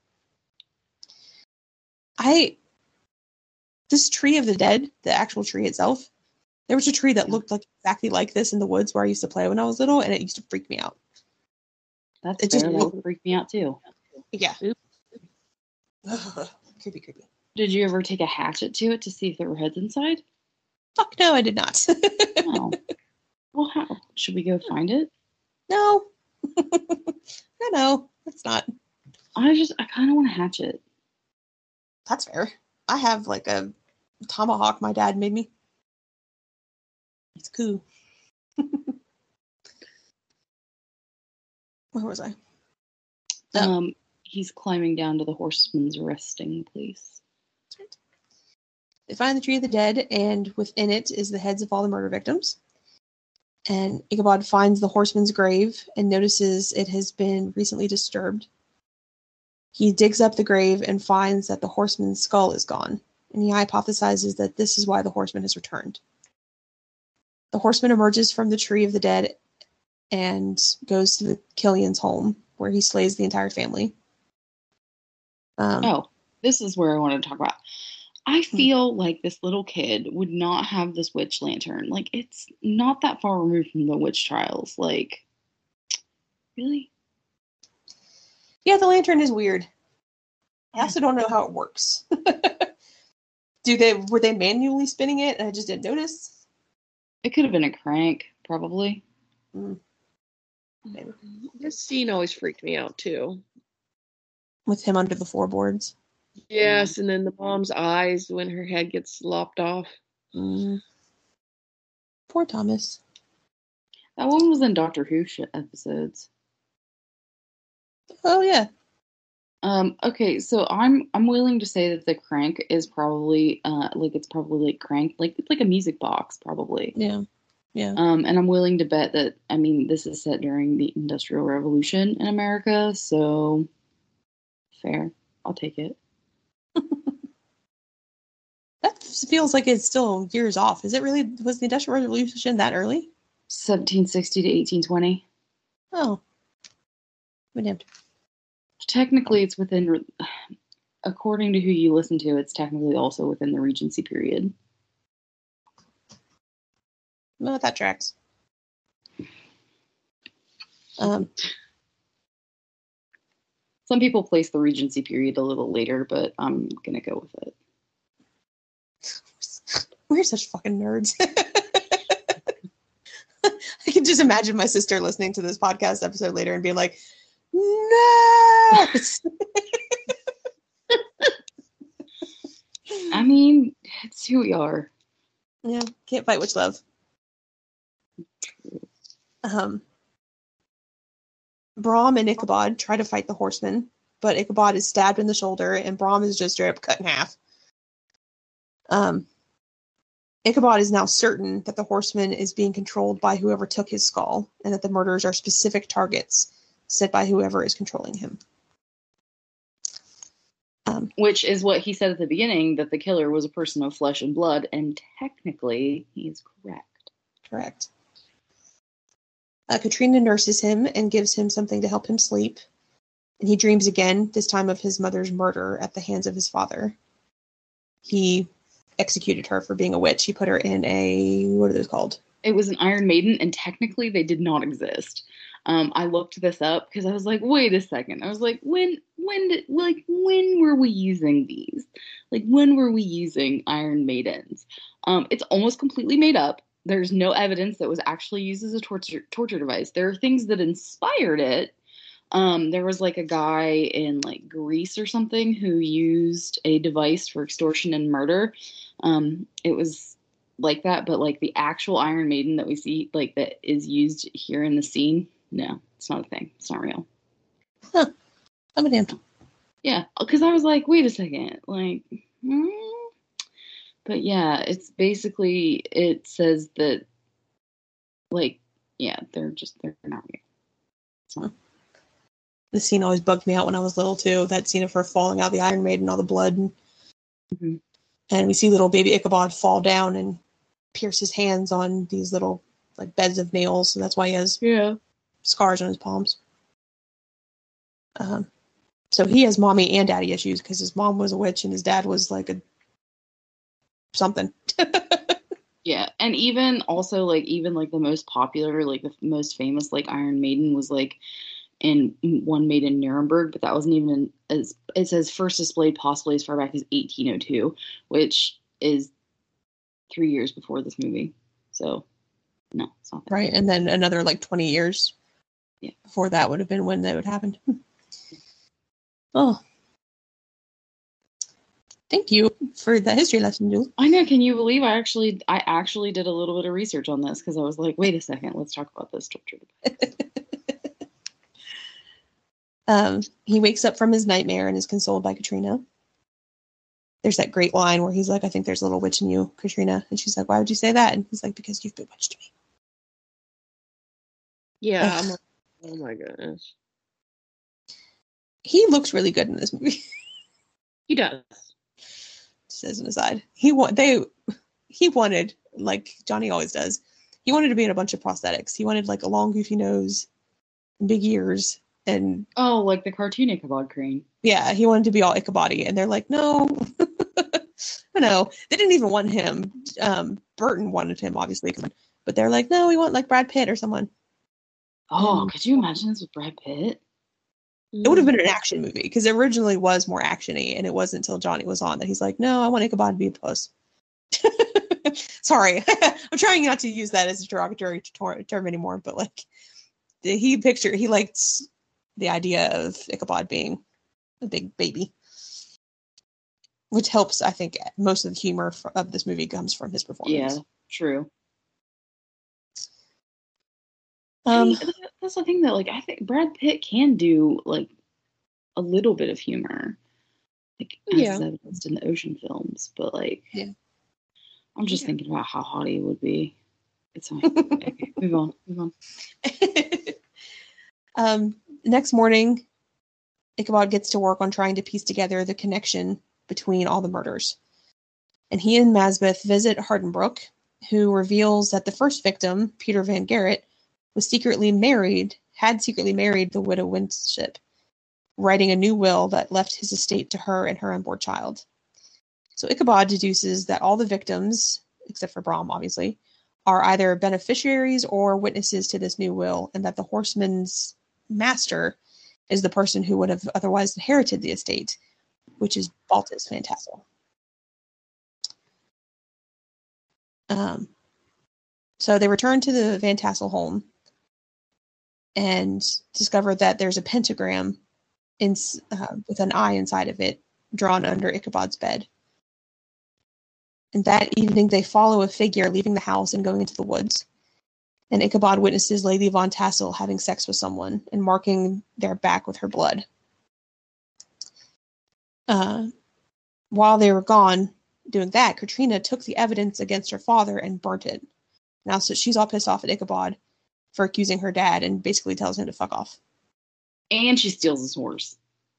I this tree of the dead, the actual tree itself, there was a tree that looked like exactly like this in the woods where I used to play when I was little, and it used to freak me out. That's It fair. just That looked- would freak me out too. Yeah. Ugh, creepy, creepy. Did you ever take a hatchet to it to see if there were heads inside? Fuck no, I did not. No. Well, how? Should we go find it? No. no, no, that's not. I just, I kind of want a hatchet. That's fair. I have like a tomahawk my dad made me. It's cool. Where was I? Oh. Um, he's climbing down to the horseman's resting place. That's right. They find the tree of the dead, and within it is the heads of all the murder victims. And Ichabod finds the horseman's grave and notices it has been recently disturbed. He digs up the grave and finds that the horseman's skull is gone, and he hypothesizes that this is why the horseman has returned. The horseman emerges from the tree of the dead and goes to the Killian's home, where he slays the entire family. Um, Oh, this is where I want to talk about. I feel like this little kid would not have this witch lantern. Like, it's not that far removed from the witch trials. Like, really? Yeah, the lantern is weird. I also don't know how it works. Do they were they manually spinning it and I just didn't notice? It could have been a crank, probably. Mm. Maybe. This scene always freaked me out too. With him under the floorboards. Yes, and then the mom's eyes when her head gets lopped off. Mm. Poor Thomas. That one was in Doctor Who sh- episodes. Oh yeah. Um, okay, so I'm I'm willing to say that the crank is probably uh like it's probably like crank like it's like a music box probably. Yeah. Yeah. Um, and I'm willing to bet that I mean this is set during the Industrial Revolution in America, so fair. I'll take it. That feels like it's still years off. Is it really? Was the Industrial Revolution that early? seventeen sixty to eighteen twenty. Oh. We're damned. Technically, it's within, according to who you listen to, it's technically also within the Regency period. No, that tracks. Um, Some people place the Regency period a little later, but I'm gonna go with it. we're such fucking nerds. I can just imagine my sister listening to this podcast episode later and being like, no. I mean, it's who we are. Yeah, can't fight witch love. Um, Brahm and Ichabod try to fight the horsemen, but Ichabod is stabbed in the shoulder, and Brom is just straight up cut in half. Um, Ichabod is now certain that the horseman is being controlled by whoever took his skull, and that the murders are specific targets set by whoever is controlling him. Um, Which is what he said at the beginning, that the killer was a person of flesh and blood, and technically he's correct. Correct. Uh, Katrina nurses him and gives him something to help him sleep. And he dreams again, this time of his mother's murder at the hands of his father. He executed her for being a witch. He put her in a, what are those called? It was an Iron Maiden, and technically they did not exist. Um, I looked this up because I was like, wait a second. I was like, when, when did, like, when were we using these? Like, when were we using Iron Maidens? Um, it's almost completely made up. There's no evidence that was actually used as a torture torture device. There are things that inspired it. Um, there was like a guy in like Greece or something who used a device for extortion and murder. Um, it was like that, but like the actual Iron Maiden that we see, like that is used here in the scene, no, it's not a thing. It's not real. Huh. I'm a damn. Yeah, because I was like, wait a second, like, hmm? But yeah, it's basically, it says that, like, yeah, they're just, they're not real. So. The scene always bugged me out when I was little, too. That scene of her falling out of the Iron Maiden, all the blood. And, mm-hmm. and we see little baby Ichabod fall down and pierce his hands on these little, like, beds of nails. So that's why he has yeah. scars on his palms. Um, so he has mommy and daddy issues because his mom was a witch and his dad was, like, a something. Yeah, and even also like even like the most popular, like the most famous like Iron Maiden was like in one made in Nuremberg, but that wasn't even in, as it says first displayed possibly as far back as eighteen oh two, which is three years before this movie. So no, it's not that. Right, and then another like twenty years yeah. before that would have been when that would happen. Oh. Thank you for the history lesson, Jules. I know. Can you believe I actually I actually did a little bit of research on this because I was like, wait a second, let's talk about this torture. um, he wakes up from his nightmare and is consoled by Katrina. There's that great line where he's like, I think there's a little witch in you, Katrina. And she's like, why would you say that? And he's like, because you've bewitched me. Yeah. I'm like, oh my goodness. He looks really good in this movie. He does. Just as an aside, he wa- they he wanted, like Johnny always does, he wanted to be in a bunch of prosthetics. He wanted like a long goofy nose, and big ears, and oh, like the cartoon Ichabod Crane. Yeah, he wanted to be all Ichabod-y, and they're like, no, no, they didn't even want him. Um, Burton wanted him, obviously, but they're like, no, we want like Brad Pitt or someone. Oh, um, could you imagine this with Brad Pitt? It would have been an action movie because it originally was more actiony, and it wasn't until Johnny was on that he's like, "No, I want Ichabod to be a puss." Sorry, I'm trying not to use that as a derogatory term anymore, but like, he pictured he liked the idea of Ichabod being a big baby, which helps. I think most of the humor of this movie comes from his performance. Yeah, true. Um, I mean, that's the thing that, like, I think Brad Pitt can do like a little bit of humor, like as yeah. is evidenced in the Ocean films. But like, yeah, I'm just yeah. thinking about how hot he would be. It's fine. Okay, move on. Move on. um, next morning, Ichabod gets to work on trying to piece together the connection between all the murders, and he and Masbeth visit Hardenbrook, who reveals that the first victim, Peter Van Garrett, was secretly married, had secretly married the widow Winship, writing a new will that left his estate to her and her unborn child. So Ichabod deduces that all the victims, except for Brom, obviously, are either beneficiaries or witnesses to this new will, and that the horseman's master is the person who would have otherwise inherited the estate, which is Baltus Van Tassel. Um, so they return to the Van Tassel home and discover that there's a pentagram in, uh, with an eye inside of it drawn under Ichabod's bed. And that evening they follow a figure leaving the house and going into the woods. And Ichabod witnesses Lady Von Tassel having sex with someone and marking their back with her blood. Uh, while they were gone doing that, Katrina took the evidence against her father and burnt it. Now, so she's all pissed off at Ichabod for accusing her dad and basically tells him to fuck off. And she steals his horse.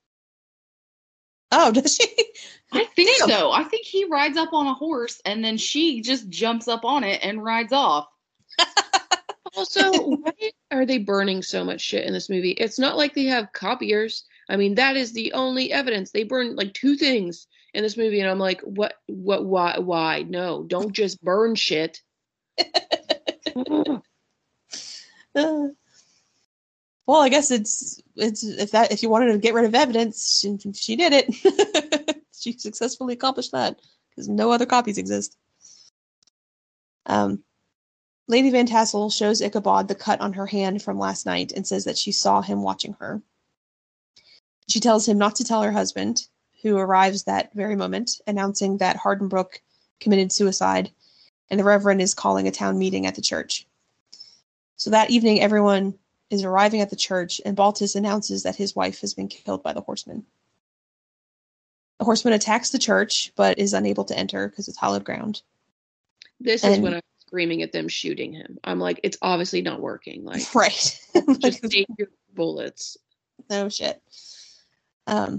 Oh, does she? I think Damn. so. I think he rides up on a horse and then she just jumps up on it and rides off. Also, why are they burning so much shit in this movie? It's not like they have copiers. I mean, that is the only evidence. They burn like two things in this movie, and I'm like, what, what, why, why? No, don't just burn shit. uh, well, I guess it's it's if that if you wanted to get rid of evidence, she, she did it. She successfully accomplished that because no other copies exist. Um. Lady Van Tassel shows Ichabod the cut on her hand from last night and says that she saw him watching her. She tells him not to tell her husband, who arrives that very moment, announcing that Hardenbrook committed suicide, and the Reverend is calling a town meeting at the church. So that evening, everyone is arriving at the church, and Baltus announces that his wife has been killed by the horseman. The horseman attacks the church, but is unable to enter because it's hallowed ground. This and, is when I'm screaming at them shooting him. I'm like, it's obviously not working. Like, right. Just save your bullets. No shit. Um,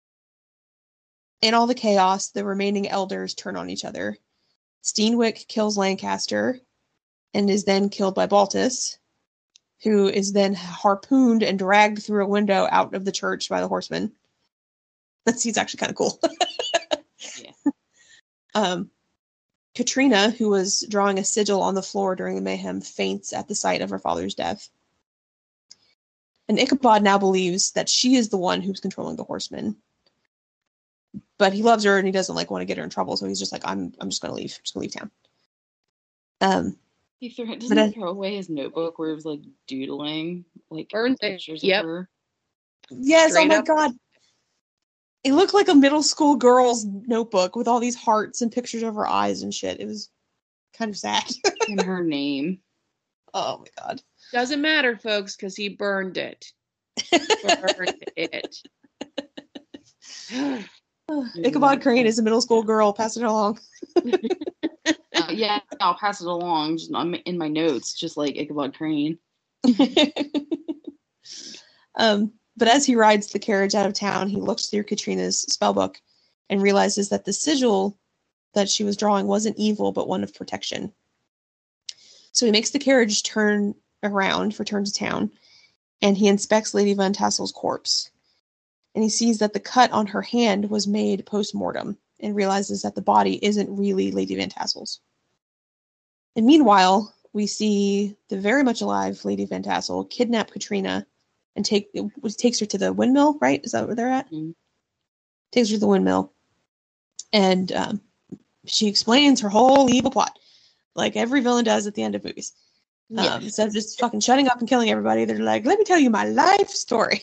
in all the chaos, the remaining elders turn on each other. Steenwick kills Lancaster and is then killed by Baltus, who is then harpooned and dragged through a window out of the church by the horseman. That scene's actually kind of cool. Yeah. Um, Katrina, who was drawing a sigil on the floor during the mayhem, faints at the sight of her father's death. And Ichabod now believes that she is the one who's controlling the horsemen. But he loves her and he doesn't like want to get her in trouble, so he's just like, I'm I'm just gonna leave. I'm just gonna leave town. Um He threw doesn't he throw away his notebook where he was like doodling like Burns pictures yep. of her. Yes, Straight oh my up. god. It looked like a middle school girl's notebook with all these hearts and pictures of her eyes and shit. It was kind of sad. And her name. Oh my god. Doesn't matter, folks, because he burned it. Burned it. Ichabod Crane is a middle school girl. Pass it along. Uh, yeah, I'll pass it along. Just I'm in my notes, just like Ichabod Crane. um, but as he rides the carriage out of town, he looks through Katrina's spellbook and realizes that the sigil that she was drawing wasn't evil, but one of protection. So he makes the carriage turn around, return to town, and he inspects Lady Van Tassel's corpse. And he sees that the cut on her hand was made post-mortem and realizes that the body isn't really Lady Van Tassel's. And meanwhile, we see the very much alive Lady Van Tassel kidnap Katrina and take it takes her to the windmill, right? Is that where they're at? Mm-hmm. Takes her to the windmill. And um, she explains her whole evil plot, like every villain does at the end of movies. Um, Yes. Instead of just fucking shutting up and killing everybody, they're like, let me tell you my life story.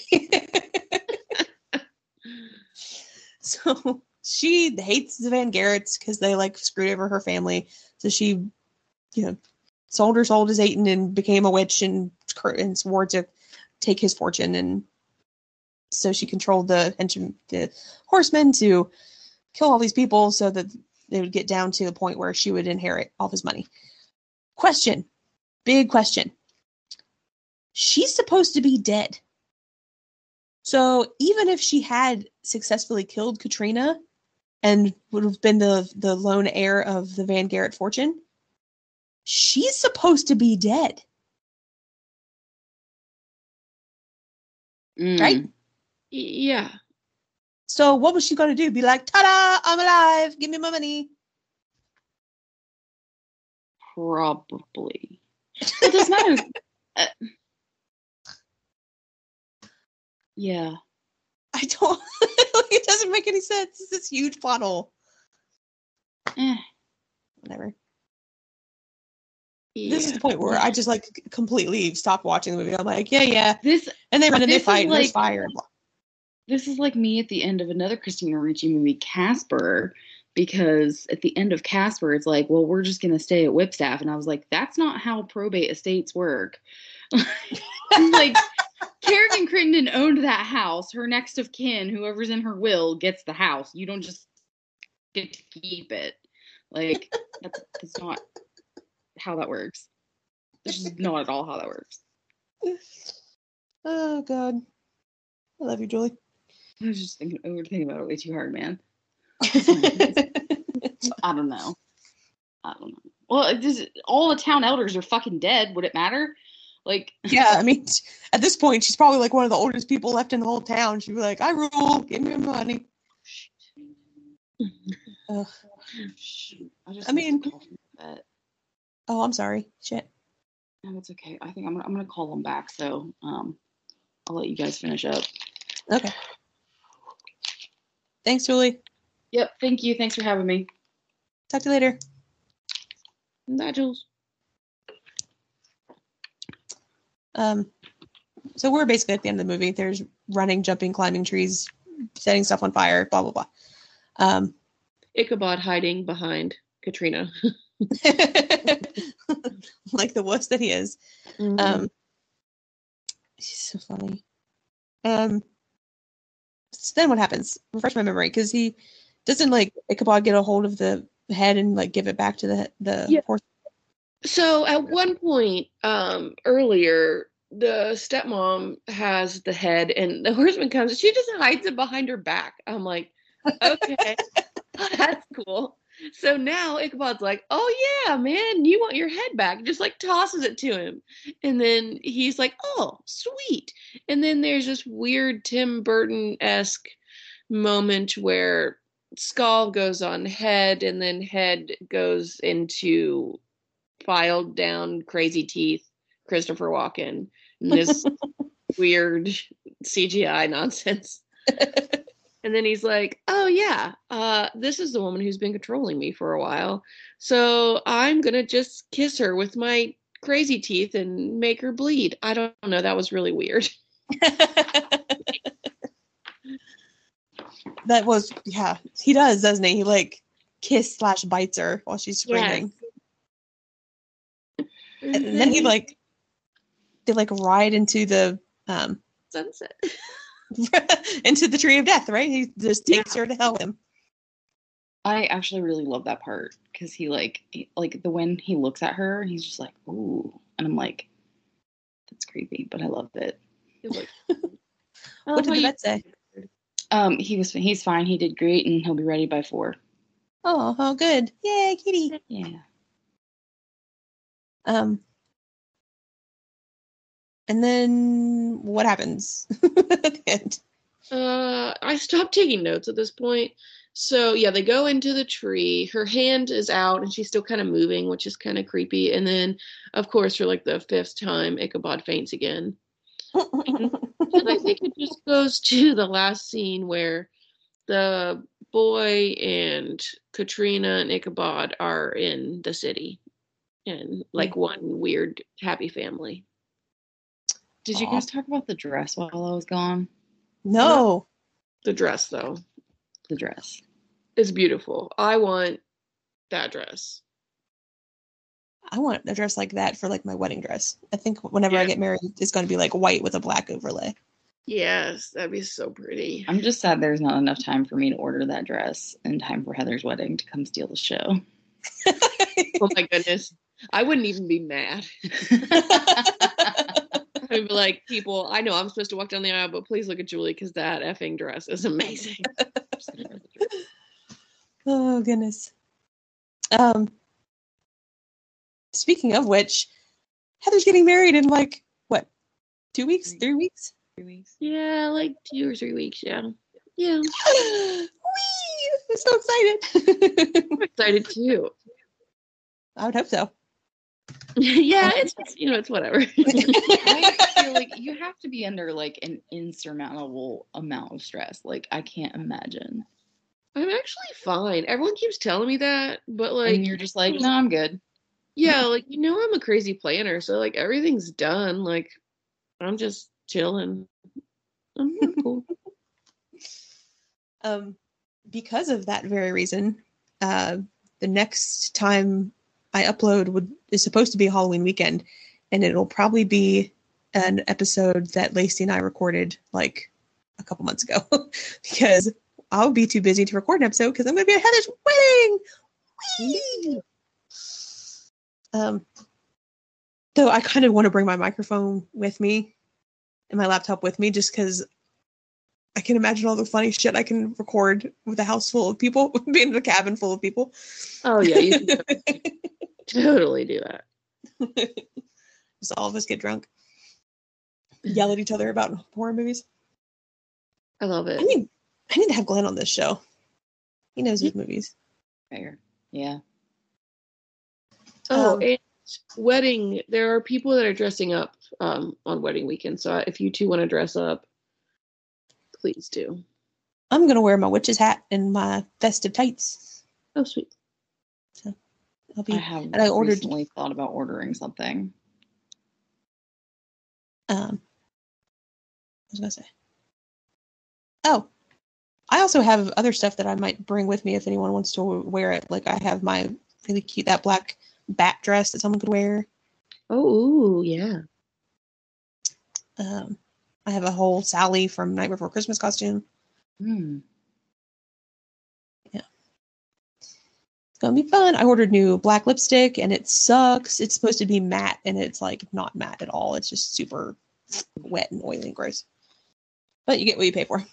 So she hates the Van Garretts because they like screwed over her family. So she, you know, sold her soul to Satan and became a witch and, and swore to take his fortune. And so she controlled the the horsemen to kill all these people so that they would get down to the point where she would inherit all of his money. Question. Big question. She's supposed to be dead. So even if she had successfully killed Katrina and would have been the, the lone heir of the Van Garrett fortune, she's supposed to be dead. Mm. Right? Yeah. So what was she going to do? Be like, ta-da, I'm alive. Give me my money. Probably. It doesn't matter. Uh, yeah. I don't, it doesn't make any sense. It's this huge plot hole. Eh. Whatever. yeah. This is the point where I just like completely stopped watching the movie. I'm like, yeah, yeah. This And they run and they this is fight and there's like- fire and blah. this is like me at the end of another Christina Ricci movie, Casper, because at the end of Casper, it's like, well, we're just going to stay at Whipstaff. And I was like, that's not how probate estates work. Like, Kerrigan Crittenden owned that house. Her next of kin, whoever's in her will, gets the house. You don't just get to keep it. Like, that's, that's not how that works. That's just not at all how that works. Oh, God. I love you, Julie. I was just thinking, overthinking about it way too hard, man. I don't know. I don't know. Well, it just, all the town elders are fucking dead. Would it matter? Like, yeah, I mean, at this point, she's probably like one of the oldest people left in the whole town. She'd be like, I rule, give me my money. Ugh. I just I mean, that. Oh, I'm sorry. Shit. No, it's okay. I think I'm gonna, I'm gonna call them back. So, um, I'll let you guys finish up. Okay. Thanks, Julie. Yep. Thank you. Thanks for having me. Talk to you later. Bye, Jules. Um, so we're basically at the end of the movie. There's running, jumping, climbing trees, setting stuff on fire, blah, blah, blah. Um, Ichabod hiding behind Katrina. like the wuss that he is. Mm-hmm. Um, he's so funny. Um, so then what happens? Refresh my memory, because he doesn't like Ichabod get a hold of the head and like give it back to the the yeah. horse. So at one point um, earlier, the stepmom has the head, and the horseman comes, and she just hides it behind her back. I'm like, okay, that's cool. So now Ichabod's like, oh yeah, man, you want your head back? Just like tosses it to him. And then he's like, oh, sweet. And then there's this weird Tim Burton-esque moment where skull goes on head, and then head goes into filed down crazy teeth Christopher Walken. And this weird C G I nonsense. And then he's like, oh, yeah, uh, this is the woman who's been controlling me for a while. So I'm going to just kiss her with my crazy teeth and make her bleed. I don't know. That was really weird. That was, yeah, he does, doesn't he? He like kiss slash bites her while she's screaming. Yes. And then he like, they like ride into the, um, sunset. into the tree of death, right? He just takes yeah. her to hell him. I actually really love that part because he like he, like the when he looks at her, he's just like, ooh, and I'm like, that's creepy, but I loved it. What did the vet say? Um, he was he's fine. He did great, and he'll be ready by four. Oh, oh, good! Yay, kitty! Yeah. Um. And then what happens at the end? Uh, I stopped taking notes at this point. So yeah, they go into the tree. Her hand is out and she's still kind of moving, which is kind of creepy. And then, of course, for like the fifth time, Ichabod faints again. and, and I think it just goes to the last scene where the boy and Katrina and Ichabod are in the city and like one weird happy family. Did you guys talk about the dress while I was gone? No. The dress, though. The dress. It's beautiful. I want that dress. I want a dress like that for like my wedding dress. I think whenever yeah. I get married, it's going to be like white with a black overlay. Yes, that'd be so pretty. I'm just sad there's not enough time for me to order that dress in time for Heather's wedding to come steal the show. Oh my goodness. I wouldn't even be mad. I'd be like, people, I know I'm supposed to walk down the aisle, but please look at Julie because that effing dress is amazing. Oh, goodness. Um, speaking of which, Heather's getting married in like, what, two weeks? Three weeks? Three weeks. Yeah, like two or three weeks, yeah. Yeah. Whee! I'm so excited. I'm excited too. I would hope so. Yeah, it's, you know, it's whatever. I feel like you have to be under like an insurmountable amount of stress. Like I can't imagine. I'm actually fine. Everyone keeps telling me that, but like and you're just like, no, I'm good. Yeah, like you know, I'm a crazy planner, so like everything's done. Like I'm just chilling. I'm cool. Um, because of that very reason, uh, the next time I upload would is supposed to be Halloween weekend, and it'll probably be an episode that Lacey and I recorded like a couple months ago because I'll be too busy to record an episode because I'm going to be at Heather's wedding. Whee! Um, though I kind of want to bring my microphone with me and my laptop with me just because I can imagine all the funny shit I can record with a house full of people, being in a cabin full of people. Oh, yeah. You can totally, totally do that. Just all of us get drunk. Yell at each other about horror movies. I love it. I need, I need to have Glenn on this show. He knows his movies. Fair. Yeah. Oh, Um, and wedding. There are people that are dressing up um, on wedding weekend. So if you two want to dress up, please do. I'm going to wear my witch's hat and my festive tights. Oh, sweet. So I'll be, I have and I ordered, recently thought about ordering something. um, what was I going to say? Oh, I also have other stuff that I might bring with me if anyone wants to wear it. Like I have my really cute, that black bat dress that someone could wear. Oh, ooh, yeah. Um, I have a whole Sally from Night Before Christmas costume. Hmm. Yeah. It's going to be fun. I ordered new black lipstick and it sucks. It's supposed to be matte and it's like not matte at all. It's just super wet and oily and gross. But you get what you pay for.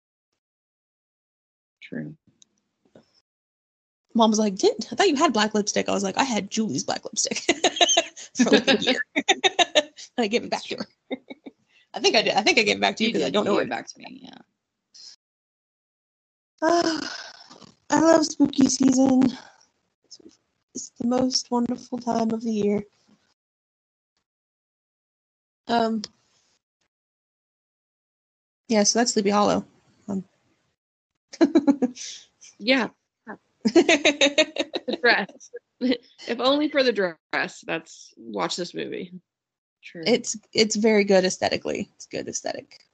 True. Mom was like, "Didn't I thought you had black lipstick?" I was like, "I had Julie's black lipstick for like a year." And I gave it back to her. I think I did. I think I gave it back to you because I don't know You where. gave it back to me. Yeah. Uh, I love spooky season. It's the most wonderful time of the year. Um. Yeah, so that's Sleepy Hollow. Um. Yeah. The dress. If only for the dress. That's watch this movie. True. It's it's very good aesthetically. It's good aesthetic.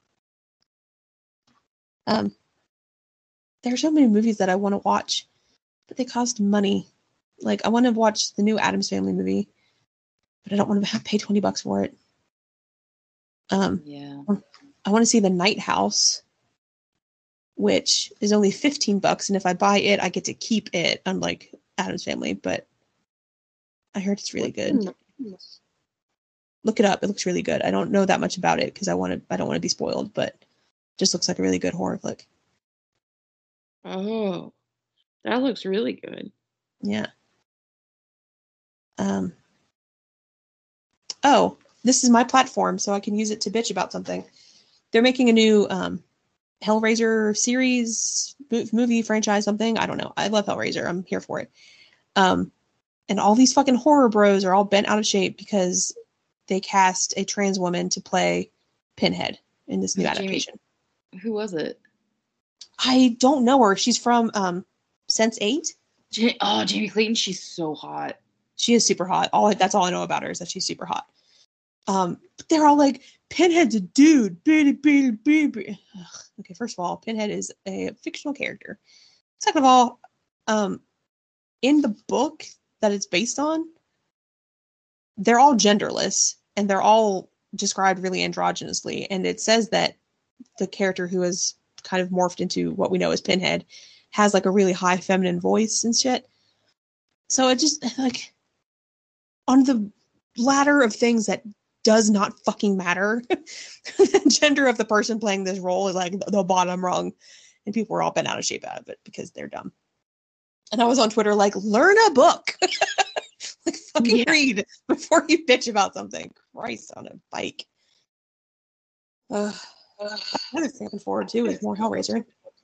Um, there are so many movies that I want to watch, but they cost money. Like I want to watch the new Addams Family movie, but I don't want to pay twenty bucks for it. Um, yeah. I want to see The Night House, which is only fifteen bucks, and if I buy it, I get to keep it, unlike Addams Family. But I heard it's really good. Look it up; it looks really good. I don't know that much about it because I want to. I don't want to be spoiled, but it just looks like a really good horror flick. Oh, that looks really good. Yeah. Um. Oh, this is my platform, so I can use it to bitch about something. They're making a new um, Hellraiser series, movie franchise, something. I don't know. I love Hellraiser. I'm here for it. Um, and all these fucking horror bros are all bent out of shape because they cast a trans woman to play Pinhead in this new Jamie, adaptation. Who was it? I don't know her. She's from um, Sense eight. Ja- oh, Jamie Clayton. She's so hot. She is super hot. All that's all I know about her is that she's super hot. Um, but they're all like, Pinhead's a dude. Baby, baby, baby. Okay, first of all, Pinhead is a fictional character. Second of all, um, in the book that it's based on, they're all genderless and they're all described really androgynously. And it says that the character who is kind of morphed into what we know as Pinhead has like a really high feminine voice and shit. So it just like on the ladder of things that does not fucking matter, the gender of the person playing this role is like the bottom rung, and people were all bent out of shape out of it because they're dumb. And I was on Twitter like, learn a book. Like fucking Yeah. read before you bitch about something. Christ on a bike. Uh, another thing I'm looking forward to is more Hellraiser.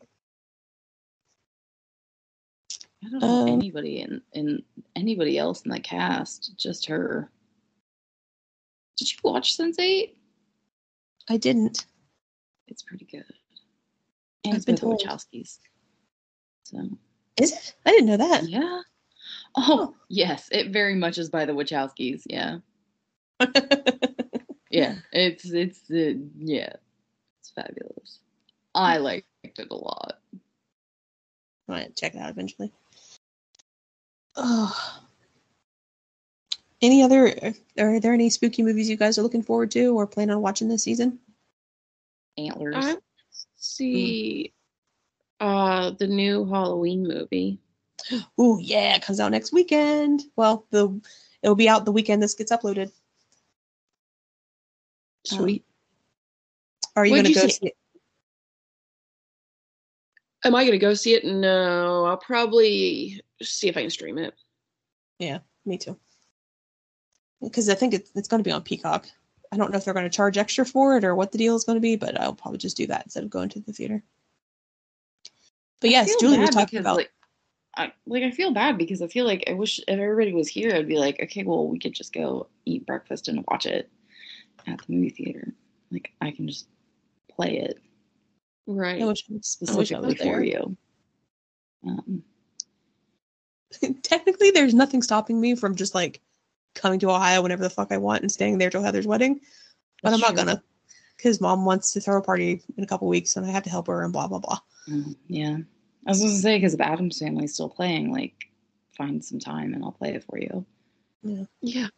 I don't know Um, anybody in, in anybody else in that cast. Just her. Did you watch Sense eight? I didn't. It's pretty good. And I've it's been by the told. Wachowskis. So Is it? I didn't know that. yeah. Oh Oh. yes, it very much is by the Wachowskis. Yeah. Yeah. It's it's uh, yeah. It's fabulous. I liked it a lot. I might check it out eventually. Oh. Any other, are there any spooky movies you guys are looking forward to or plan on watching this season? Antlers. I see uh the new Halloween movie. Ooh, yeah, it comes out next weekend. Well, the it'll be out the weekend this gets uploaded. Sweet. Um, are you What'd going to you go say? see it? Am I gonna go see it? No, I'll probably see if I can stream it. Yeah, me too. Because I think it's, it's going to be on Peacock. I don't know if they're going to charge extra for it or what the deal is going to be, but I'll probably just do that instead of going to the theater. But I yes, feel Julie was bad talking because, about. like, I like I feel bad because I feel like I wish if everybody was here, I'd be like, okay, well, we could just go eat breakfast and watch it at the movie theater. Like, I can just play it Right. I wish, I wish I specifically was for there. you. Um, Technically, there's nothing stopping me from just like coming to Ohio whenever the fuck I want and staying there till Heather's wedding. But That's I'm not true. gonna, because Mom wants to throw a party in a couple weeks and I have to help her and blah blah blah. um, yeah, I was going to say because if Adam's family's still playing, like, find some time and I'll play it for you. Yeah. Yeah.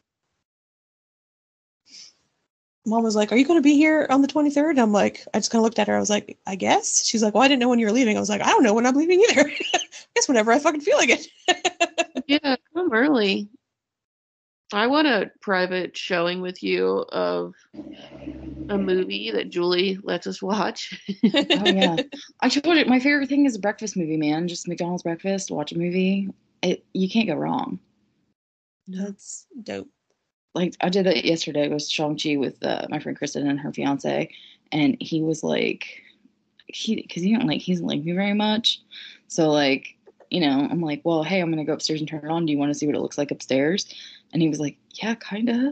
Mom was like, "Are you going to be here on the twenty-third?" I'm like, I just kind of looked at her. I was like, "I guess." She's like, "Well, I didn't know when you were leaving." I was like, "I don't know when I'm leaving either. I guess whenever I fucking feel like it." Yeah, come early. I want a private showing with you of a movie that Julie lets us watch. Oh yeah, I told you my favorite thing is a breakfast movie, man. Just McDonald's breakfast, watch a movie. It you can't go wrong. That's dope. Like I did that yesterday. It was Shang-Chi with uh, my friend Kristen and her fiance, and he was like, he because he don't like he doesn't like me very much, so like you know I'm like, well, hey, I'm gonna go upstairs and turn it on. Do you want to see what it looks like upstairs? And he was like, yeah, kinda.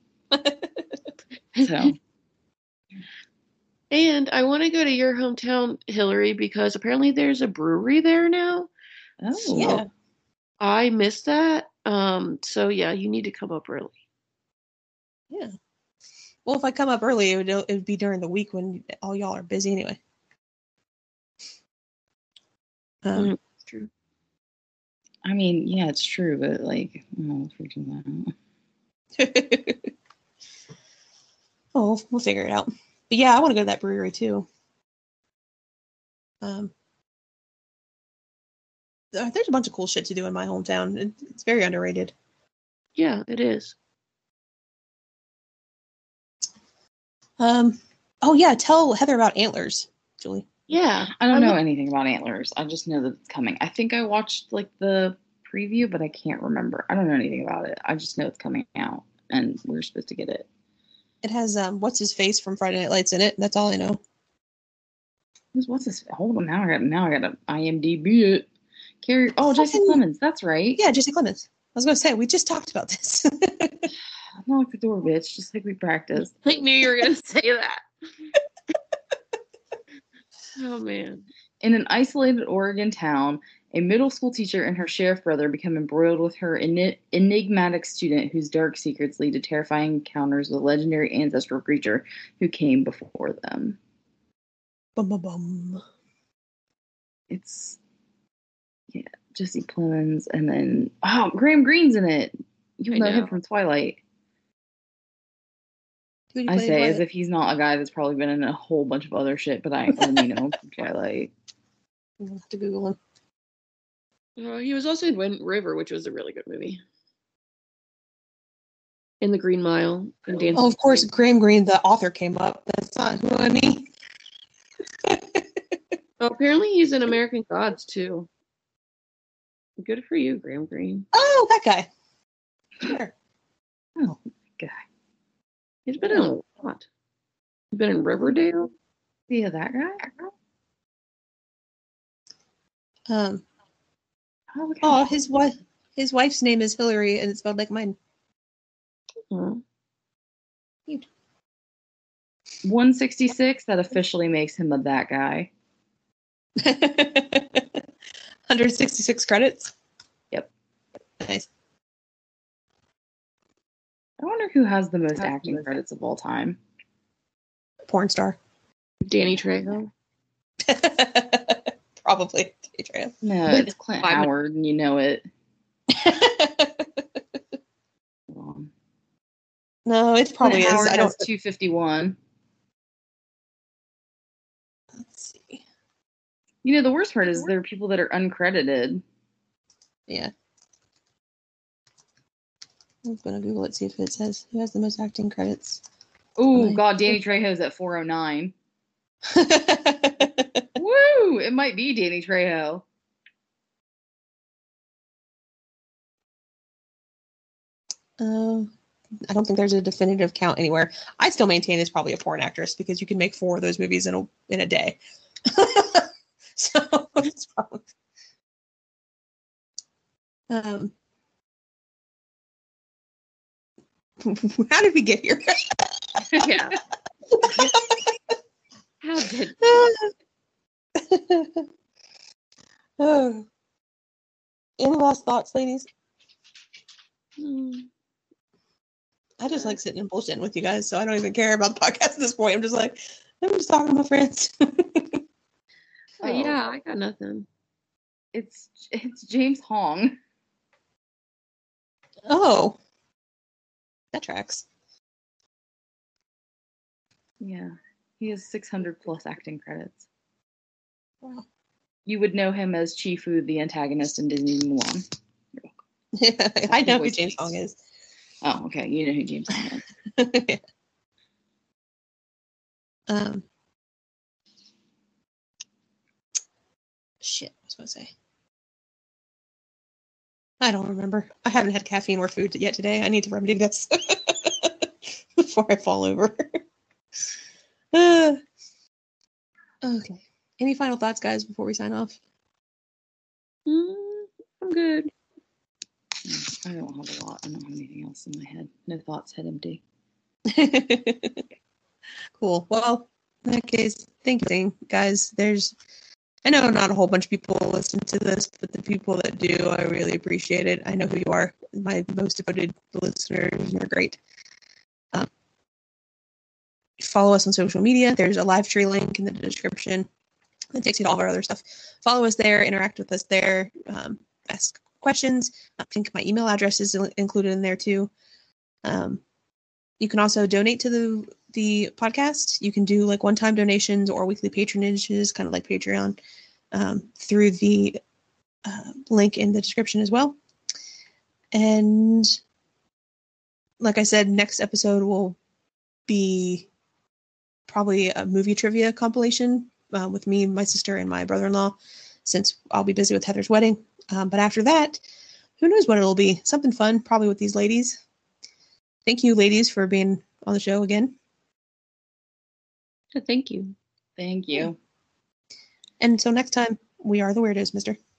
So. And I want to go to your hometown, Hillary, because apparently there's a brewery there now. Oh So Yeah. I missed that. Um, so yeah, you need to come up early. Yeah. Well, if I come up early, it would, it would be during the week when all y'all are busy anyway. Um, Mm, that's true. I mean, yeah, it's true, but like, oh, freaking that out. oh, we'll figure it out. But yeah, I want to go to that brewery too. Um, there- there's a bunch of cool shit to do in my hometown. It, it's very underrated. Yeah, it is. Um, oh yeah, tell Heather about Antlers, Julie. Yeah. I don't I know look- anything about Antlers. I just know that it's coming. I think I watched like the preview, but I can't remember. I don't know anything about it. I just know it's coming out, and we're supposed to get it. It has um, what's his face from Friday Night Lights in it. That's all I know. Who's what's this? Hold on, now I got now I got to I M D B it. Carrie. Oh, Jesse Fucking- Clemens. That's right. Yeah, Jesse Clemens. I was gonna say we just talked about this. Knock the door, bitch. Just like we practiced. I knew you were going to say that. Oh, man. In an isolated Oregon town, a middle school teacher and her sheriff brother become embroiled with her eni- enigmatic student whose dark secrets lead to terrifying encounters with a legendary ancestral creature who came before them. Bum bum bum. It's, yeah, Jesse Plemons, and then, oh, Graham Greene's in it. You I know him know. from Twilight. Who do you I play say in as Twilight? if he's not a guy that's probably been in a whole bunch of other shit, but I only know him from Twilight. I'm gonna have to Google him. Uh, he was also in Wind River, which was a really good movie. In The Green Mile and Dancing. Oh, of course, Graham Greene, the author, came up. That's not who I mean. Oh, apparently he's in American Gods too. Good for you, Graham Greene. Oh, that guy. Sure. Oh, guy. He's been in a lot. He's been in Riverdale. Yeah, that guy? Um. Oh, look Oh, how his wife. His wife's name is Hillary, and it's spelled like mine. Oh. one sixty-six, that officially makes him a that guy. one hundred sixty-six credits. Yep. Nice. I wonder who has the most acting credits of all time. Porn star. Danny Trejo. Probably. Adrian. No, But it's Clint I'm- Howard, and you know it. Hold on. No, it probably is. Howard I don't. has two fifty-one. Let's see. You know, the worst part is there are people that are uncredited. Yeah. I'm gonna Google it, see if it says who has the most acting credits. Oh, I- God, Danny Trejo's at four oh nine. Woo! It might be Danny Trejo. Um, I don't think there's a definitive count anywhere. I still maintain it's probably a porn actress because you can make four of those movies in a in a day. So it's probably. Um, how did we get here? Yeah. How did Oh. Any last thoughts, ladies? Hmm. I just like sitting and bullshitting with you guys, so I don't even care about the podcast at this point. I'm just like, I'm just talking to my friends. Uh, yeah, I got nothing. It's it's James Hong. Oh, that tracks. Yeah, he has six hundred plus acting credits. Wow. You would know him as Chifu, the antagonist in Disney Mulan. Yeah, I know who voice James speaks. Hong is. Oh, okay. You know who James Hong is. um, shit, what was I supposed to say? I don't remember. I haven't had caffeine or food yet today. I need to remedy this before I fall over. uh, okay. Any final thoughts, guys, before we sign off? Hmm, I'm good. I don't have a lot. I don't have anything else in my head. No thoughts, head empty. Cool. Well, in that case, thank you, guys. There's, I know not a whole bunch of people listen to this, but the people that do, I really appreciate it. I know who you are. My most devoted listeners. You're great. Um, follow us on social media. There's a live tree link in the description that takes you to all of our other stuff. Follow us there. Interact with us there. Um, ask questions. I think my email address is included in there too. Um, you can also donate to the the podcast. You can do like one-time donations or weekly patronages, kind of like Patreon, um, through the uh, link in the description as well. And like I said, next episode will be probably a movie trivia compilation uh, with me, my sister, and my brother-in-law, since I'll be busy with Heather's wedding. Um, but after that, who knows what it'll be? Something fun, probably with these ladies. Thank you, ladies, for being on the show again. Thank you. Thank you. And until next time, we are the Weirdos, mister.